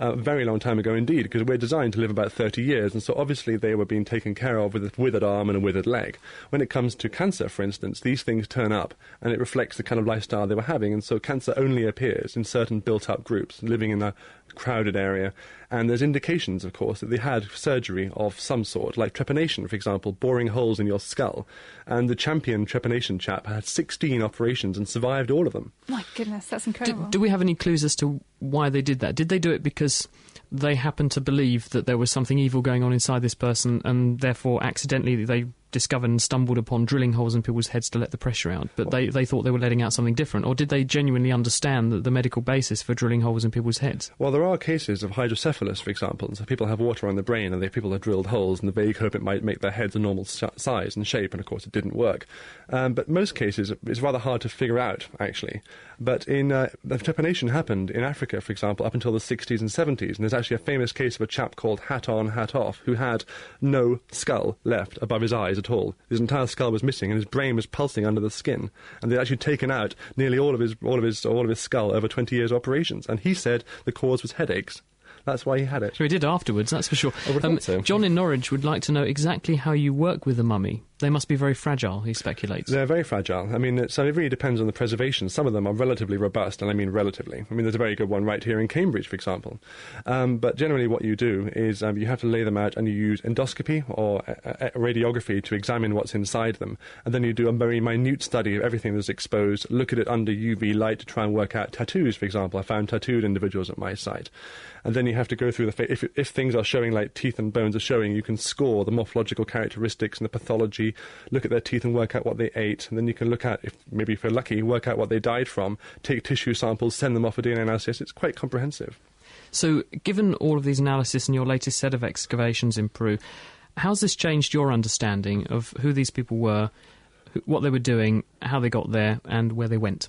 a very long time ago indeed, because we're designed to live about thirty years, and so obviously they were being taken care of with a withered arm and a withered leg. When it comes to cancer, for instance, these things turn up, and it reflects the kind of lifestyle they were having, and so cancer only appears in certain built-up groups, living in a crowded area, and there's indications, of course, that they had surgery of some sort, like trepanation, for example, boring holes in your skull, and the champion trepanation chap had sixteen operations and survived all of them. My goodness, that's Do, incredible. do we have any clues as to why they did that? Did they do it because they happened to believe that there was something evil going on inside this person, and therefore accidentally they discovered and stumbled upon drilling holes in people's heads to let the pressure out, but they, they thought they were letting out something different? Or did they genuinely understand the, the medical basis for drilling holes in people's heads? Well, there are cases of hydrocephalus, for example, and so people have water on the brain, and they, people have drilled holes, and they hope it might make their heads a normal sh- size and shape, and of course it didn't work. Um, but most cases, it's rather hard to figure out, actually. But in uh, the trepanation happened in Africa, for example, up until the sixties and seventies, and there's actually a famous case of a chap called Hat On, Hat Off, who had no skull left above his eyes at all. His entire skull was missing, and his brain was pulsing under the skin. And they'd actually taken out nearly all of his, all of his, all of his skull over twenty years operations. And he said the cause was headaches. That's why he had it. So he did afterwards, that's for sure. I would Um, think so. John in Norwich would like to know exactly how you work with a mummy. They must be very fragile, he speculates. They're very fragile. I mean, it's, it really depends on the preservation. Some of them are relatively robust, and I mean relatively. I mean, there's a very good one right here in Cambridge, for example. Um, but generally what you do is um, you have to lay them out, and you use endoscopy or a, a radiography to examine what's inside them. And then you do a very minute study of everything that's exposed, look at it under U V light to try and work out tattoos, for example. I found tattooed individuals at my site. And then you have to go through the... Fa- if, if things are showing, like teeth and bones are showing, you can score the morphological characteristics and the pathology, look at their teeth and work out what they ate, and then you can look at, if maybe if you're lucky, work out what they died from, take tissue samples, send them off for D N A analysis. It's quite comprehensive. So, given all of these analysis and your latest set of excavations in Peru, how's this changed your understanding of who these people were, who, what they were doing, how they got there, and where they went?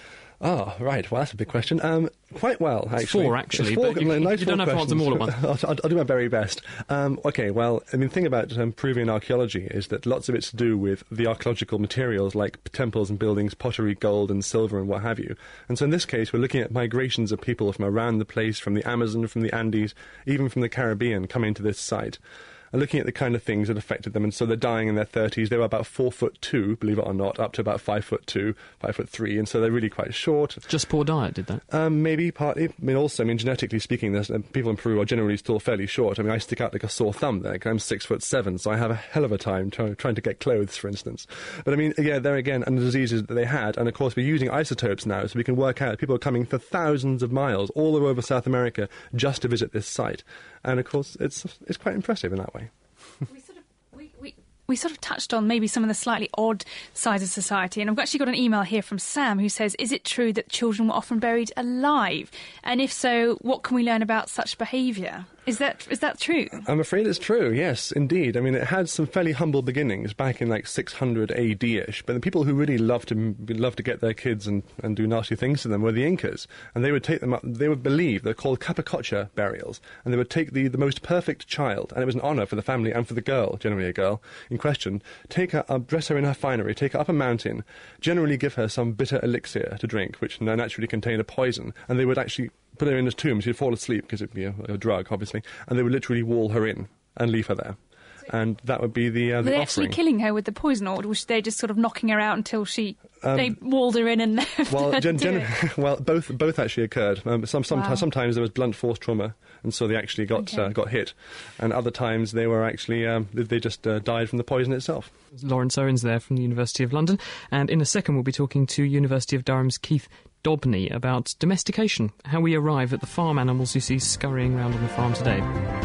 Oh, right. Well, that's a big question. Um, quite well, actually. It's four, actually, It's four, but you, nice you don't four have to answer them all at once. I'll, I'll, I'll do my very best. Um, OK, well, I mean, the thing about um, Peruvian archaeology is that lots of it's to do with the archaeological materials like temples and buildings, pottery, gold and silver and what have you. And so in this case, we're looking at migrations of people from around the place, from the Amazon, from the Andes, even from the Caribbean, coming to this site. And looking at the kind of things that affected them, and so they're dying in their thirties. They were about four foot two, believe it or not, up to about five foot two, five foot three, and so they're really quite short. Just poor diet did that? Um, maybe partly. I mean, also, I mean, genetically speaking, there's, uh, people in Peru are generally still fairly short. I mean, I stick out like a sore thumb there, 'cause I'm six foot seven, so I have a hell of a time try, trying to get clothes, for instance. But I mean, yeah, there again, and the diseases that they had, and of course, we're using isotopes now, so we can work out people are coming for thousands of miles all over South America just to visit this site, and of course, it's it's quite impressive in that way. We sort of we, we, we sort of touched on maybe some of the slightly odd sides of society, and I've actually got an email here from Sam who says, is it true that children were often buried alive? And if so, what can we learn about such behaviour? Is that is that true? I'm afraid it's true, yes, indeed. I mean, it had some fairly humble beginnings back in like six hundred A D-ish, but the people who really loved to love to get their kids and, and do nasty things to them were the Incas, and they would take them up, they would believe, they're called capacocha burials, and they would take the, the most perfect child, and it was an honour for the family and for the girl, generally a girl, in question, take her, uh, dress her in her finery, take her up a mountain, generally give her some bitter elixir to drink, which naturally contained a poison, and they would actually put her in a tomb. She'd fall asleep because it'd be a, a drug, obviously, and they would literally wall her in and leave her there. And that would be the, uh, the Were they offering. actually killing her with the poison, or was they just sort of knocking her out until she Um, they walled her in and left Well, her gen- to do gen- it? well, both both actually occurred. Um, some, some, Wow. Sometimes there was blunt force trauma, and so they actually got Okay. uh, got hit, and other times they were actually um, they, they just uh, died from the poison itself. Lawrence Owens there from the University of London, and in a second we'll be talking to University of Durham's Keith Dobney about domestication, how we arrive at the farm animals you see scurrying around on the farm today.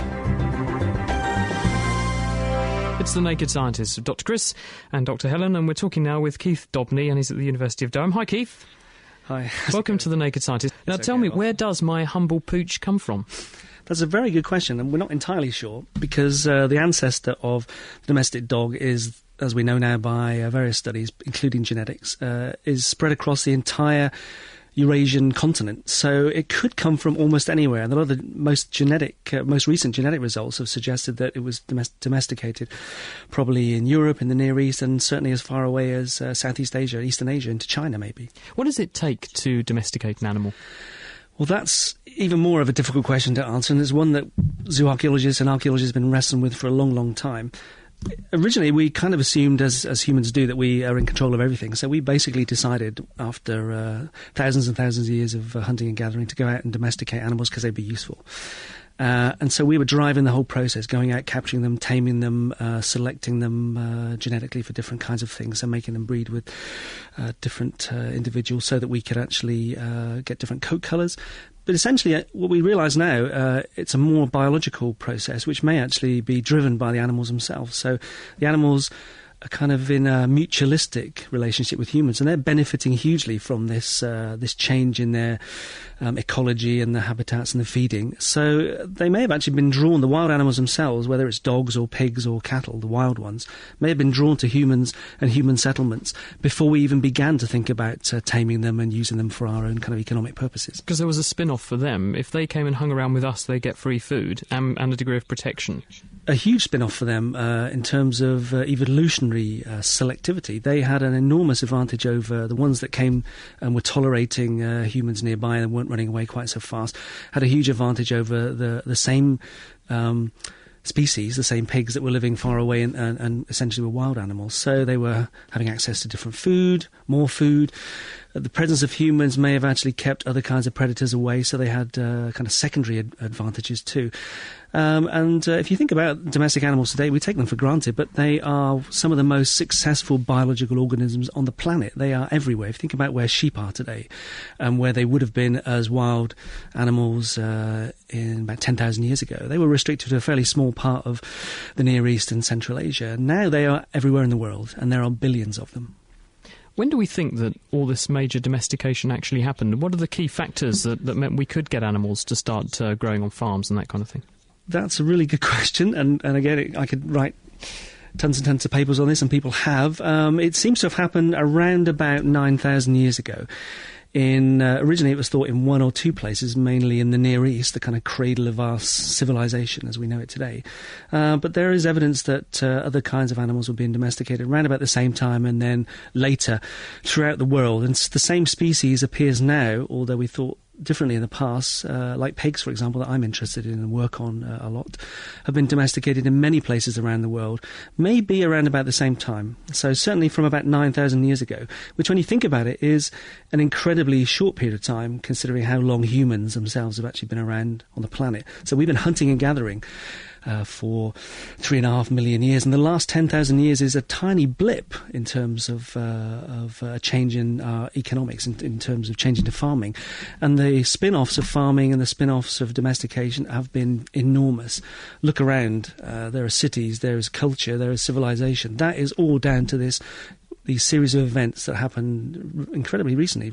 It's The Naked Scientists of Doctor Chris and Doctor Helen, and we're talking now with Keith Dobney, and he's at the University of Durham. Hi, Keith. Hi. Welcome to The Naked Scientist. Now, It's tell okay, me, well. where does my humble pooch come from? That's a very good question, and we're not entirely sure, because uh, the ancestor of the domestic dog is, as we know now by uh, various studies, including genetics, uh, is spread across the entire Eurasian continent. So it could come from almost anywhere. And a lot of the most genetic, uh, most recent genetic results have suggested that it was domes- domesticated probably in Europe, in the Near East, and certainly as far away as uh, Southeast Asia, Eastern Asia, into China maybe. What does it take to domesticate an animal? Well, that's even more of a difficult question to answer, and it's one that zoo archaeologists and archaeologists have been wrestling with for a long, long time. Originally, we kind of assumed, as as humans do, that we are in control of everything. So we basically decided, after uh, thousands and thousands of years of uh, hunting and gathering, to go out and domesticate animals because they'd be useful. Uh, and so we were driving the whole process, going out, capturing them, taming them, uh, selecting them uh, genetically for different kinds of things, and making them breed with uh, different uh, individuals so that we could actually uh, get different coat colours. But essentially, uh, what we realise now, uh, it's a more biological process, which may actually be driven by the animals themselves. So the animals are kind of in a mutualistic relationship with humans, and they're benefiting hugely from this uh, this change in their um, ecology and the habitats and the feeding. So they may have actually been drawn, the wild animals themselves, whether it's dogs or pigs or cattle, the wild ones, may have been drawn to humans and human settlements before we even began to think about uh, taming them and using them for our own kind of economic purposes. Because there was a spin-off for them. If they came and hung around with us, they get free food and, and a degree of protection. A huge spin-off for them uh, in terms of uh, evolutionary uh, selectivity. They had an enormous advantage over the ones that came and were tolerating uh, humans nearby and weren't running away quite so fast. Had a huge advantage over the the same um, species, the same pigs that were living far away and, and, and essentially were wild animals. So they were having access to different food, more food. The presence of humans may have actually kept other kinds of predators away, so they had uh, kind of secondary ad- advantages too. Um, and uh, if you think about domestic animals today, we take them for granted, but they are some of the most successful biological organisms on the planet. They are everywhere. If you think about where sheep are today and where they would have been as wild animals uh, in about ten thousand years ago, they were restricted to a fairly small part of the Near East and Central Asia. Now they are everywhere in the world, and there are billions of them. When do we think that all this major domestication actually happened? What are the key factors that, that meant we could get animals to start uh, growing on farms and that kind of thing? That's a really good question, and, and again, it, I could write tons and tons of papers on this, and people have. Um, it seems to have happened around about nine thousand years ago. In uh, originally, it was thought in one or two places, mainly in the Near East, the kind of cradle of our civilization as we know it today. Uh, but there is evidence that uh, other kinds of animals were being domesticated around about the same time, and then later throughout the world. And the same species appears now, although we thought differently in the past, uh, like pigs, for example, that I'm interested in and work on uh, a lot, have been domesticated in many places around the world, maybe around about the same time. So certainly from about nine thousand years ago, which when you think about it is an incredibly short period of time, considering how long humans themselves have actually been around on the planet. So we've been hunting and gathering Uh, for three and a half million years, and the last ten thousand years is a tiny blip in terms of uh, of uh, change in our economics, in, in terms of change into farming. And the spin-offs of farming and the spin-offs of domestication have been enormous. Look around, uh, there are cities, there is culture, there is civilization. That is all down to this these series of events that happened incredibly recently.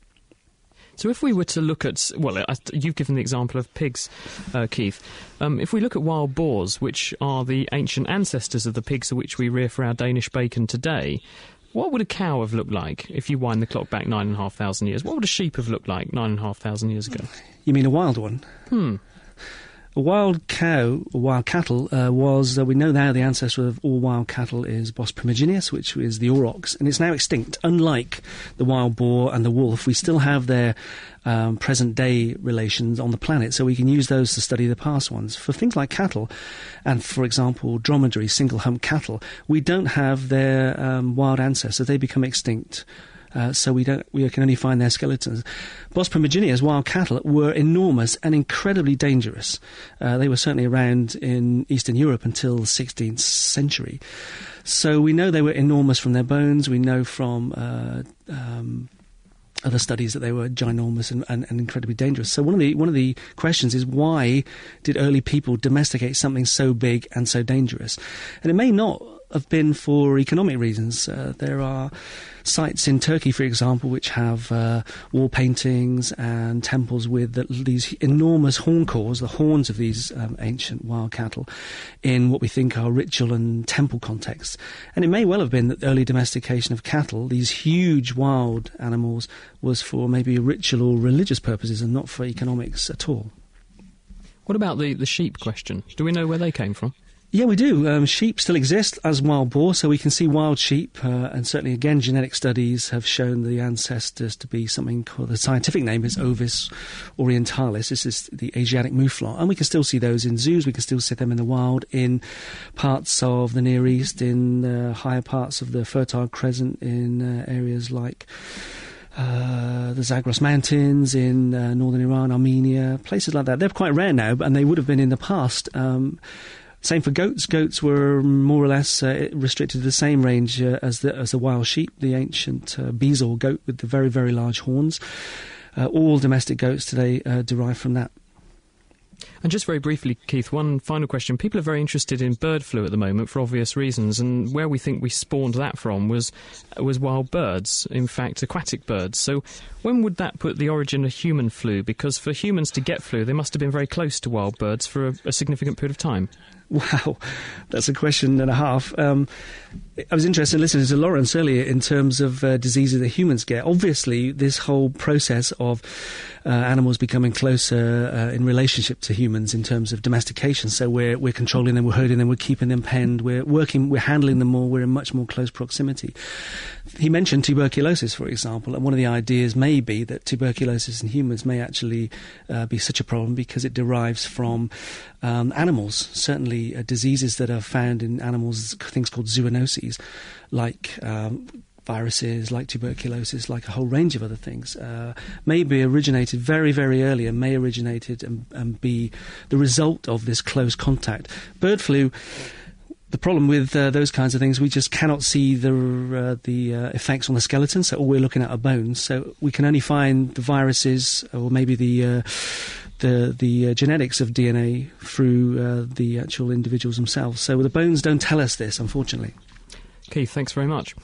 So if we were to look at, well, you've given the example of pigs, uh, Keith. Um, if we look at wild boars, which are the ancient ancestors of the pigs which we rear for our Danish bacon today, what would a cow have looked like if you wind the clock back nine and a half thousand years? What would a sheep have looked like nine and a half thousand years ago? You mean a wild one? Hmm. A wild cow, or wild cattle, uh, was, uh, we know now the ancestor of all wild cattle is Bos primigenius, which is the aurochs, and it's now extinct. Unlike the wild boar and the wolf, we still have their um, present-day relations on the planet, so we can use those to study the past ones. For things like cattle, and for example, dromedary, single-hump cattle, we don't have their um, wild ancestors. They become extinct. Uh, so we don't. We can only find their skeletons. Bos primigenius, wild cattle, were enormous and incredibly dangerous. Uh, they were certainly around in Eastern Europe until the sixteenth century. So we know they were enormous from their bones. We know from uh, um, other studies that they were ginormous and, and, and incredibly dangerous. So one of the one of the questions is, why did early people domesticate something so big and so dangerous? And it may not have been for economic reasons. Uh, there are sites in Turkey, for example, which have uh, wall paintings and temples with the, these enormous horn cores, the horns of these um, ancient wild cattle, in what we think are ritual and temple contexts. And it may well have been that the early domestication of cattle, these huge wild animals, was for maybe ritual or religious purposes and not for economics at all. What about the, the sheep question? Do we know where they came from? Yeah, we do. Um, sheep still exist as wild boar, so we can see wild sheep, uh, and certainly, again, genetic studies have shown the ancestors to be something called, the scientific name is Ovis orientalis. This is the Asiatic mouflon, and we can still see those in zoos. We can still see them in the wild in parts of the Near East, in uh, higher parts of the Fertile Crescent, in uh, areas like Uh, the Zagros Mountains in uh, northern Iran, Armenia, places like that. They're quite rare now, and they would have been in the past. Um, same for goats. Goats were more or less uh, restricted to the same range uh, as the as the wild sheep, the ancient uh, Bezoar goat with the very, very large horns. Uh, all domestic goats today uh, derive from that. And just very briefly, Keith, one final question. People are very interested in bird flu at the moment for obvious reasons, and where we think we spawned that from was was wild birds, in fact, aquatic birds. So when would that put the origin of human flu? Because for humans to get flu, they must have been very close to wild birds for a, a significant period of time. Wow, that's a question and a half. Um, I was interested in listening to Lawrence earlier in terms of uh, diseases that humans get. Obviously, this whole process of uh, animals becoming closer uh, in relationship to humans in terms of domestication, so we're we're controlling them, we're herding them, we're keeping them penned, we're working, we're handling them more, we're in much more close proximity. He mentioned tuberculosis, for example, and one of the ideas may be that tuberculosis in humans may actually uh, be such a problem because it derives from um, animals. Certainly, uh, diseases that are found in animals, things called zoonoses, like um, viruses, like tuberculosis, like a whole range of other things, uh, may be originated very, very early and may originated and, and be the result of this close contact. Bird flu. The problem with uh, those kinds of things, we just cannot see the uh, the uh, effects on the skeleton, so all we're looking at are bones. So we can only find the viruses or maybe the uh, the the uh, genetics of D N A through uh, the actual individuals themselves. So the bones don't tell us this, unfortunately. Keith, thanks very much.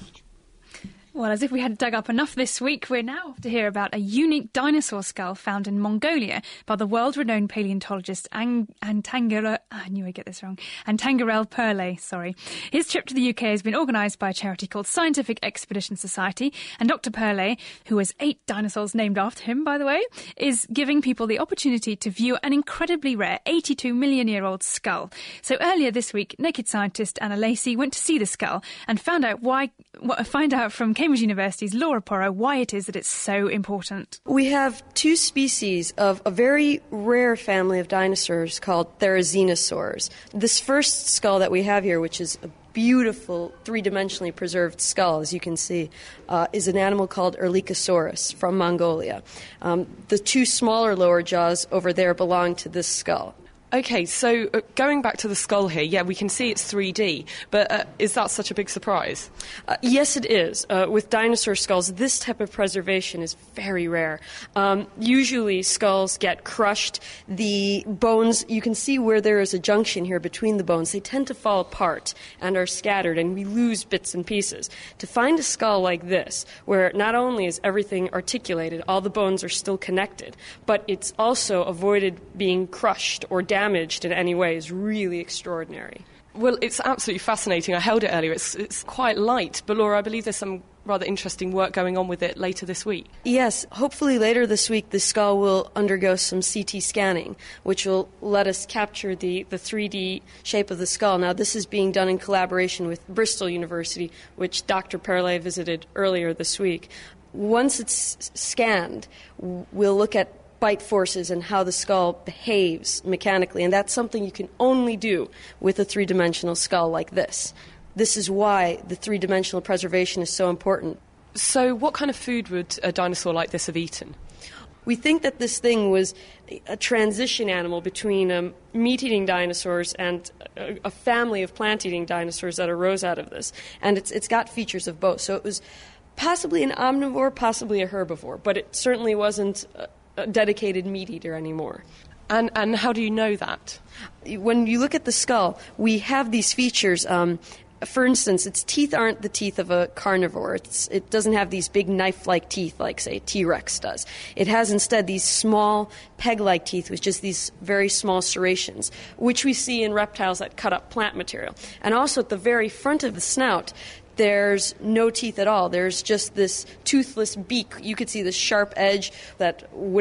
Well, as if we had dug up enough this week, we're now off to hear about a unique dinosaur skull found in Mongolia by the world-renowned paleontologist Ang- Antangarel... I knew I'd get this wrong. Antangarel Perley, sorry. His trip to the U K has been organised by a charity called Scientific Expedition Society, and Doctor Perley, who has eight dinosaurs named after him, by the way, is giving people the opportunity to view an incredibly rare eighty-two million year old skull. So earlier this week, Naked Scientist Anna Lacey went to see the skull and found out why... find out from Cambridge University's Laura Porro why it is that it's so important. We have two species of a very rare family of dinosaurs called therizinosaurs. This first skull that we have here, which is a beautiful three-dimensionally preserved skull, as you can see, uh, is an animal called Erlikosaurus from Mongolia. Um, the two smaller lower jaws over there belong to this skull. Okay, so uh, going back to the skull here, yeah, we can see it's three D, but uh, is that such a big surprise? Uh, yes, it is. Uh, with dinosaur skulls, this type of preservation is very rare. Um, usually skulls get crushed. The bones, you can see where there is a junction here between the bones. They tend to fall apart and are scattered, and we lose bits and pieces. To find a skull like this, where not only is everything articulated, all the bones are still connected, but it's also avoided being crushed or damaged damaged in any way, is really extraordinary. Well, it's absolutely fascinating. I held it earlier. It's, it's quite light, but Laura, I believe there's some rather interesting work going on with it later this week. Yes, hopefully later this week the skull will undergo some C T scanning, which will let us capture the, the three D shape of the skull. Now, this is being done in collaboration with Bristol University, which Doctor Perley visited earlier this week. Once it's scanned, we'll look at bite forces and how the skull behaves mechanically, and that's something you can only do with a three-dimensional skull like this. This is why the three-dimensional preservation is so important. So what kind of food would a dinosaur like this have eaten? We think that this thing was a transition animal between um, meat-eating dinosaurs and a, a family of plant-eating dinosaurs that arose out of this, and it's it's got features of both. So it was possibly an omnivore, possibly a herbivore, but it certainly wasn't a, a dedicated meat-eater anymore. And and how do you know that? When you look at the skull, we have these features. Um, for instance, its teeth aren't the teeth of a carnivore. It's, it doesn't have these big knife-like teeth like, say, T-Rex does. It has instead these small peg-like teeth with just these very small serrations, which we see in reptiles that cut up plant material. And also at the very front of the snout, there's no teeth at all. There's just this toothless beak. You could see the sharp edge that would have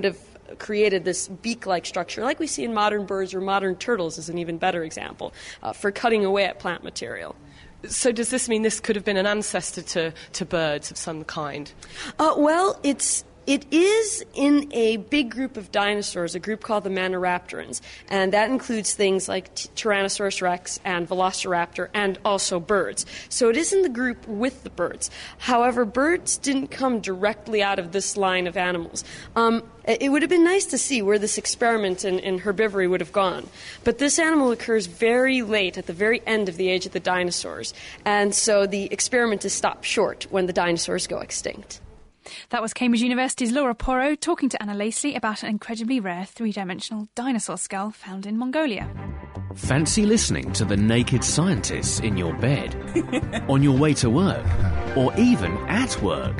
created this beak-like structure, like we see in modern birds or modern turtles is an even better example, uh, for cutting away at plant material. So does this mean this could have been an ancestor to, to birds of some kind? Uh, well, it's It is in a big group of dinosaurs, a group called the Maniraptorans, and that includes things like T- Tyrannosaurus rex and Velociraptor and also birds. So it is in the group with the birds. However, birds didn't come directly out of this line of animals. Um, it would have been nice to see where this experiment in, in herbivory would have gone. But this animal occurs very late, at the very end of the age of the dinosaurs, and so the experiment is stopped short when the dinosaurs go extinct. That was Cambridge University's Laura Porro talking to Anna Lacey about an incredibly rare three-dimensional dinosaur skull found in Mongolia. Fancy listening to The Naked Scientists in your bed, on your way to work, or even at work?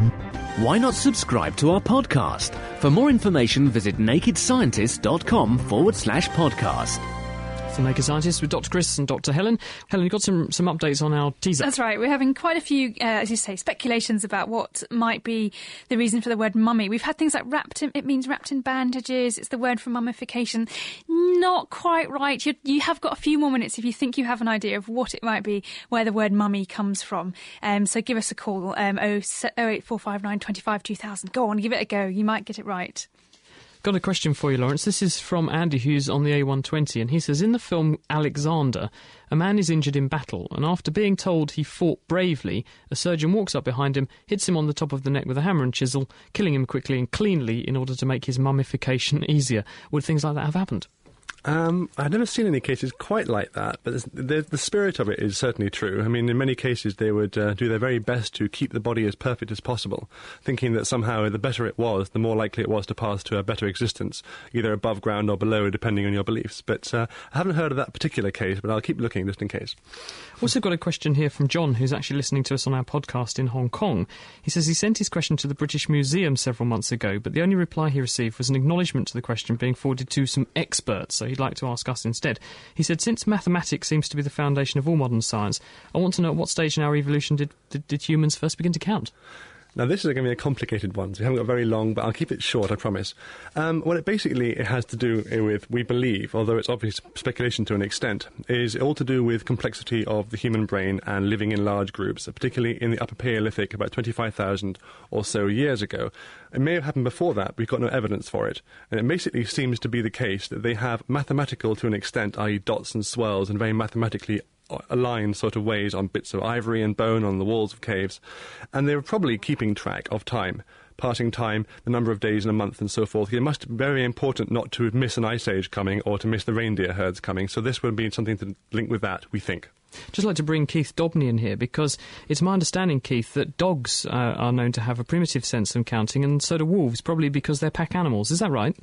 Why not subscribe to our podcast? For more information, visit nakedscientist.com forward slash podcast. The Naked Scientists with Doctor Chris and Doctor Helen. Helen, you've got some, some updates on our teaser. That's right. We're having quite a few, uh, as you say, speculations about what might be the reason for the word mummy. We've had things like wrapped in, it means wrapped in bandages. It's the word for mummification. Not quite right. You, you have got a few more minutes if you think you have an idea of what it might be, where the word mummy comes from. Um, so give us a call, um, oh eight four five nine, two five, two thousand. Go on, give it a go. You might get it right. Got a question for you, Lawrence. This is from Andy, who's on the A one twenty, and he says, in the film Alexander, a man is injured in battle, and after being told he fought bravely, a surgeon walks up behind him, hits him on the top of the neck with a hammer and chisel, killing him quickly and cleanly in order to make his mummification easier. Would things like that have happened? Um, I've never seen any cases quite like that, but the, the spirit of it is certainly true. I mean, in many cases they would uh, do their very best to keep the body as perfect as possible, thinking that somehow the better it was, the more likely it was to pass to a better existence, either above ground or below, depending on your beliefs. But uh, I haven't heard of that particular case, but I'll keep looking just in case. Also got a question here from John, who's actually listening to us on our podcast in Hong Kong. He says he sent his question to the British Museum several months ago, but the only reply he received was an acknowledgement to the question being forwarded to some experts, so he'd like to ask us instead. He said, since mathematics seems to be the foundation of all modern science, I want to know at what stage in our evolution did, did, did humans first begin to count? Now, this is going to be a complicated one, so we haven't got very long, but I'll keep it short, I promise. Um, well, it basically it has to do with, we believe, although it's obvious speculation to an extent, is all to do with complexity of the human brain and living in large groups, particularly in the Upper Paleolithic about twenty-five thousand or so years ago. It may have happened before that, but we've got no evidence for it. And it basically seems to be the case that they have mathematical to an extent, that is dots and swirls, and very mathematically aligned sort of ways on bits of ivory and bone on the walls of caves, and they were probably keeping track of time, passing time, the number of days in a month and so forth. It must be very important not to miss an ice age coming or to miss the reindeer herds coming, so this would be something to link with that, we think. Just like to bring Keith Dobney in here, because it's my understanding, Keith, that dogs uh, are known to have a primitive sense of counting, and so do wolves, probably because they're pack animals. Is that right?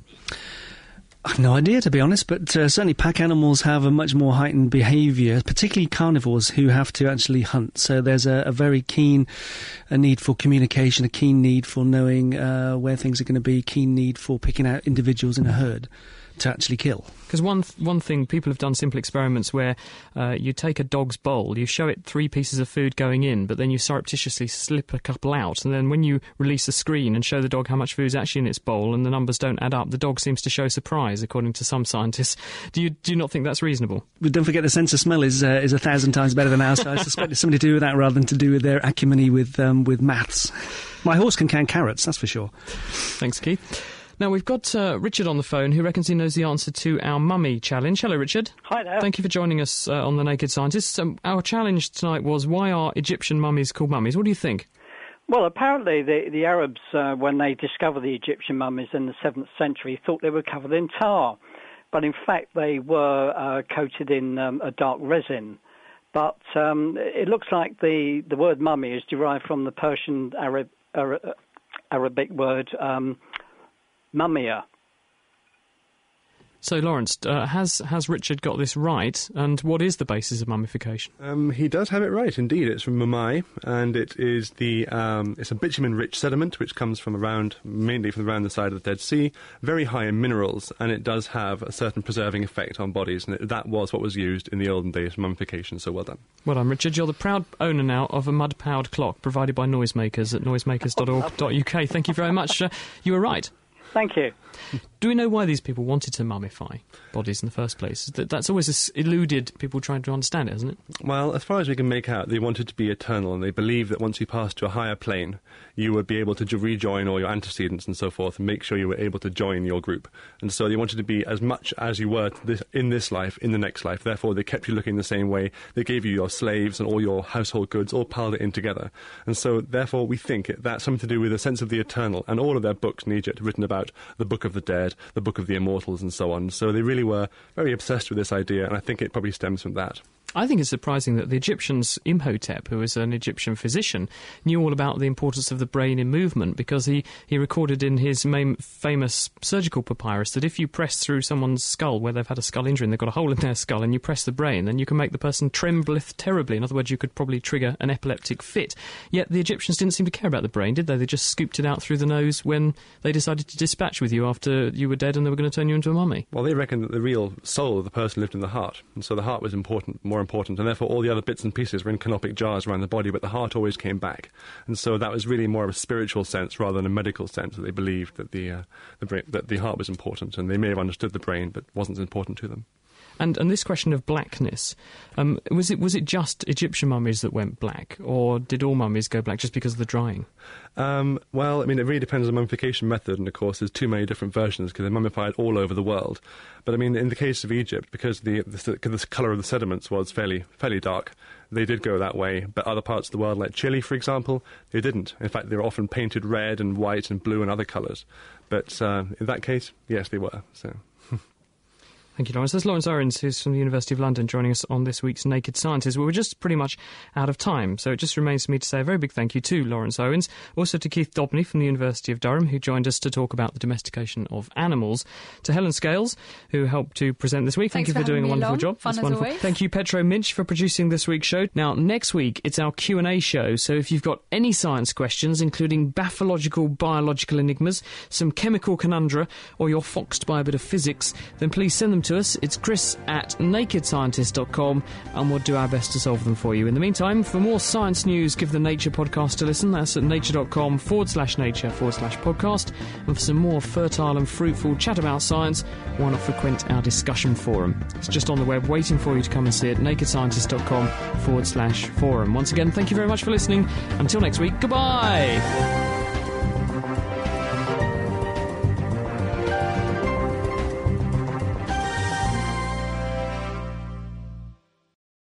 I've no idea, to be honest, but uh, certainly pack animals have a much more heightened behaviour, particularly carnivores who have to actually hunt. So there's a, a very keen a need for communication, a keen need for knowing uh, where things are going to be, keen need for picking out individuals in a herd to actually kill. Because one th- one thing, people have done simple experiments where uh, you take a dog's bowl, you show it three pieces of food going in, but then you surreptitiously slip a couple out, and then when you release a screen and show the dog how much food is actually in its bowl and the numbers don't add up, the dog seems to show surprise, according to some scientists. Do you do you not think that's reasonable? But don't forget the sense of smell is uh, is a thousand times better than ours, so I suspect it's something to do with that rather than to do with their acrimony with, um, with maths. My horse can count carrots, that's for sure. Thanks, Keith. Now, we've got uh, Richard on the phone, who reckons he knows the answer to our mummy challenge. Hello, Richard. Hi there. Thank you for joining us uh, on The Naked Scientists. Um, our challenge tonight was, why are Egyptian mummies called mummies? What do you think? Well, apparently the, the Arabs, uh, when they discovered the Egyptian mummies in the seventh century, thought they were covered in tar. But in fact, they were uh, coated in um, a dark resin. But um, it looks like the, the word mummy is derived from the Persian Arab, Arab, Arabic word um, mumia. So, Lawrence, uh, has has Richard got this right, and what is the basis of mummification? Um, he does have it right, indeed. It's from Mumai, and it is the um, it's a bitumen-rich sediment which comes from around, mainly from around the side of the Dead Sea, very high in minerals, and it does have a certain preserving effect on bodies, and it, that was what was used in the olden days for mummification, so well done. Well done, Richard. You're the proud owner now of a mud-powered clock provided by Noisemakers at noisemakers dot org dot U K. Thank you very much. Uh, you were right. Thank you. Do we know why these people wanted to mummify bodies in the first place? That, that's always s- eluded people trying to understand it, hasn't it? Well, as far as we can make out, they wanted to be eternal, and they believed that once you passed to a higher plane, you would be able to jo- rejoin all your antecedents and so forth, and make sure you were able to join your group. And so they wanted to be as much as you were to this, in this life, in the next life. Therefore, they kept you looking the same way. They gave you your slaves and all your household goods, all piled it in together. And so, therefore, we think it, that's something to do with a sense of the eternal. And all of their books in Egypt are written about the Book of the Dead, the Book of the Immortals, and so on. So they really were very obsessed with this idea, and I think it probably stems from that. I think it's surprising that the Egyptians, Imhotep, who was an Egyptian physician, knew all about the importance of the brain in movement, because he, he recorded in his main, famous surgical papyrus that if you press through someone's skull where they've had a skull injury and they've got a hole in their skull and you press the brain, then you can make the person trembleth terribly. In other words, you could probably trigger an epileptic fit. Yet the Egyptians didn't seem to care about the brain, did they? They just scooped it out through the nose when they decided to dispatch with you after you were dead and they were going to turn you into a mummy. Well, they reckoned that the real soul of the person lived in the heart, and so the heart was important, more important, and therefore all the other bits and pieces were in canopic jars around the body, but the heart always came back. And so that was really more of a spiritual sense rather than a medical sense, that they believed that the, uh, the brain, that the heart was important, and they may have understood the brain, but wasn't important to them. And and this question of blackness, um, was it was it just Egyptian mummies that went black, or did all mummies go black just because of the drying? Um, well, I mean, it really depends on the mummification method, and of course there's too many different versions because they're mummified all over the world. But I mean, in the case of Egypt, because the the, the colour of the sediments was fairly fairly dark, they did go that way. But other parts of the world, like Chile, for example, they didn't. In fact, they were often painted red and white and blue and other colours. But uh, in that case, yes, they were. So. Thank you, Lawrence. There's Lawrence Owens, who's from the University of London, joining us on this week's Naked Scientists. Well, we're just pretty much out of time, so it just remains for me to say a very big thank you to Lawrence Owens, also to Keith Dobney from the University of Durham, who joined us to talk about the domestication of animals, to Helen Scales, who helped to present this week. Thanks Thank you for, for doing a having me wonderful along. job. Fun That's as wonderful. always. Thank you, Petro Minch, for producing this week's show. Now, next week, it's our Q and A show, so if you've got any science questions, including bathological, biological enigmas, some chemical conundra, or you're foxed by a bit of physics, then please send them to us. It's Chris at naked scientist dot com, and we'll do our best to solve them for you. In the meantime, for more science news, give the Nature podcast a listen. That's at nature.com forward slash nature forward slash podcast. And for some more fertile and fruitful chat about science, why not frequent our discussion forum? It's just on the web waiting for you to come and see it, naked scientist dot com forward slash forum. Once again, thank you very much for listening. Until next week, goodbye!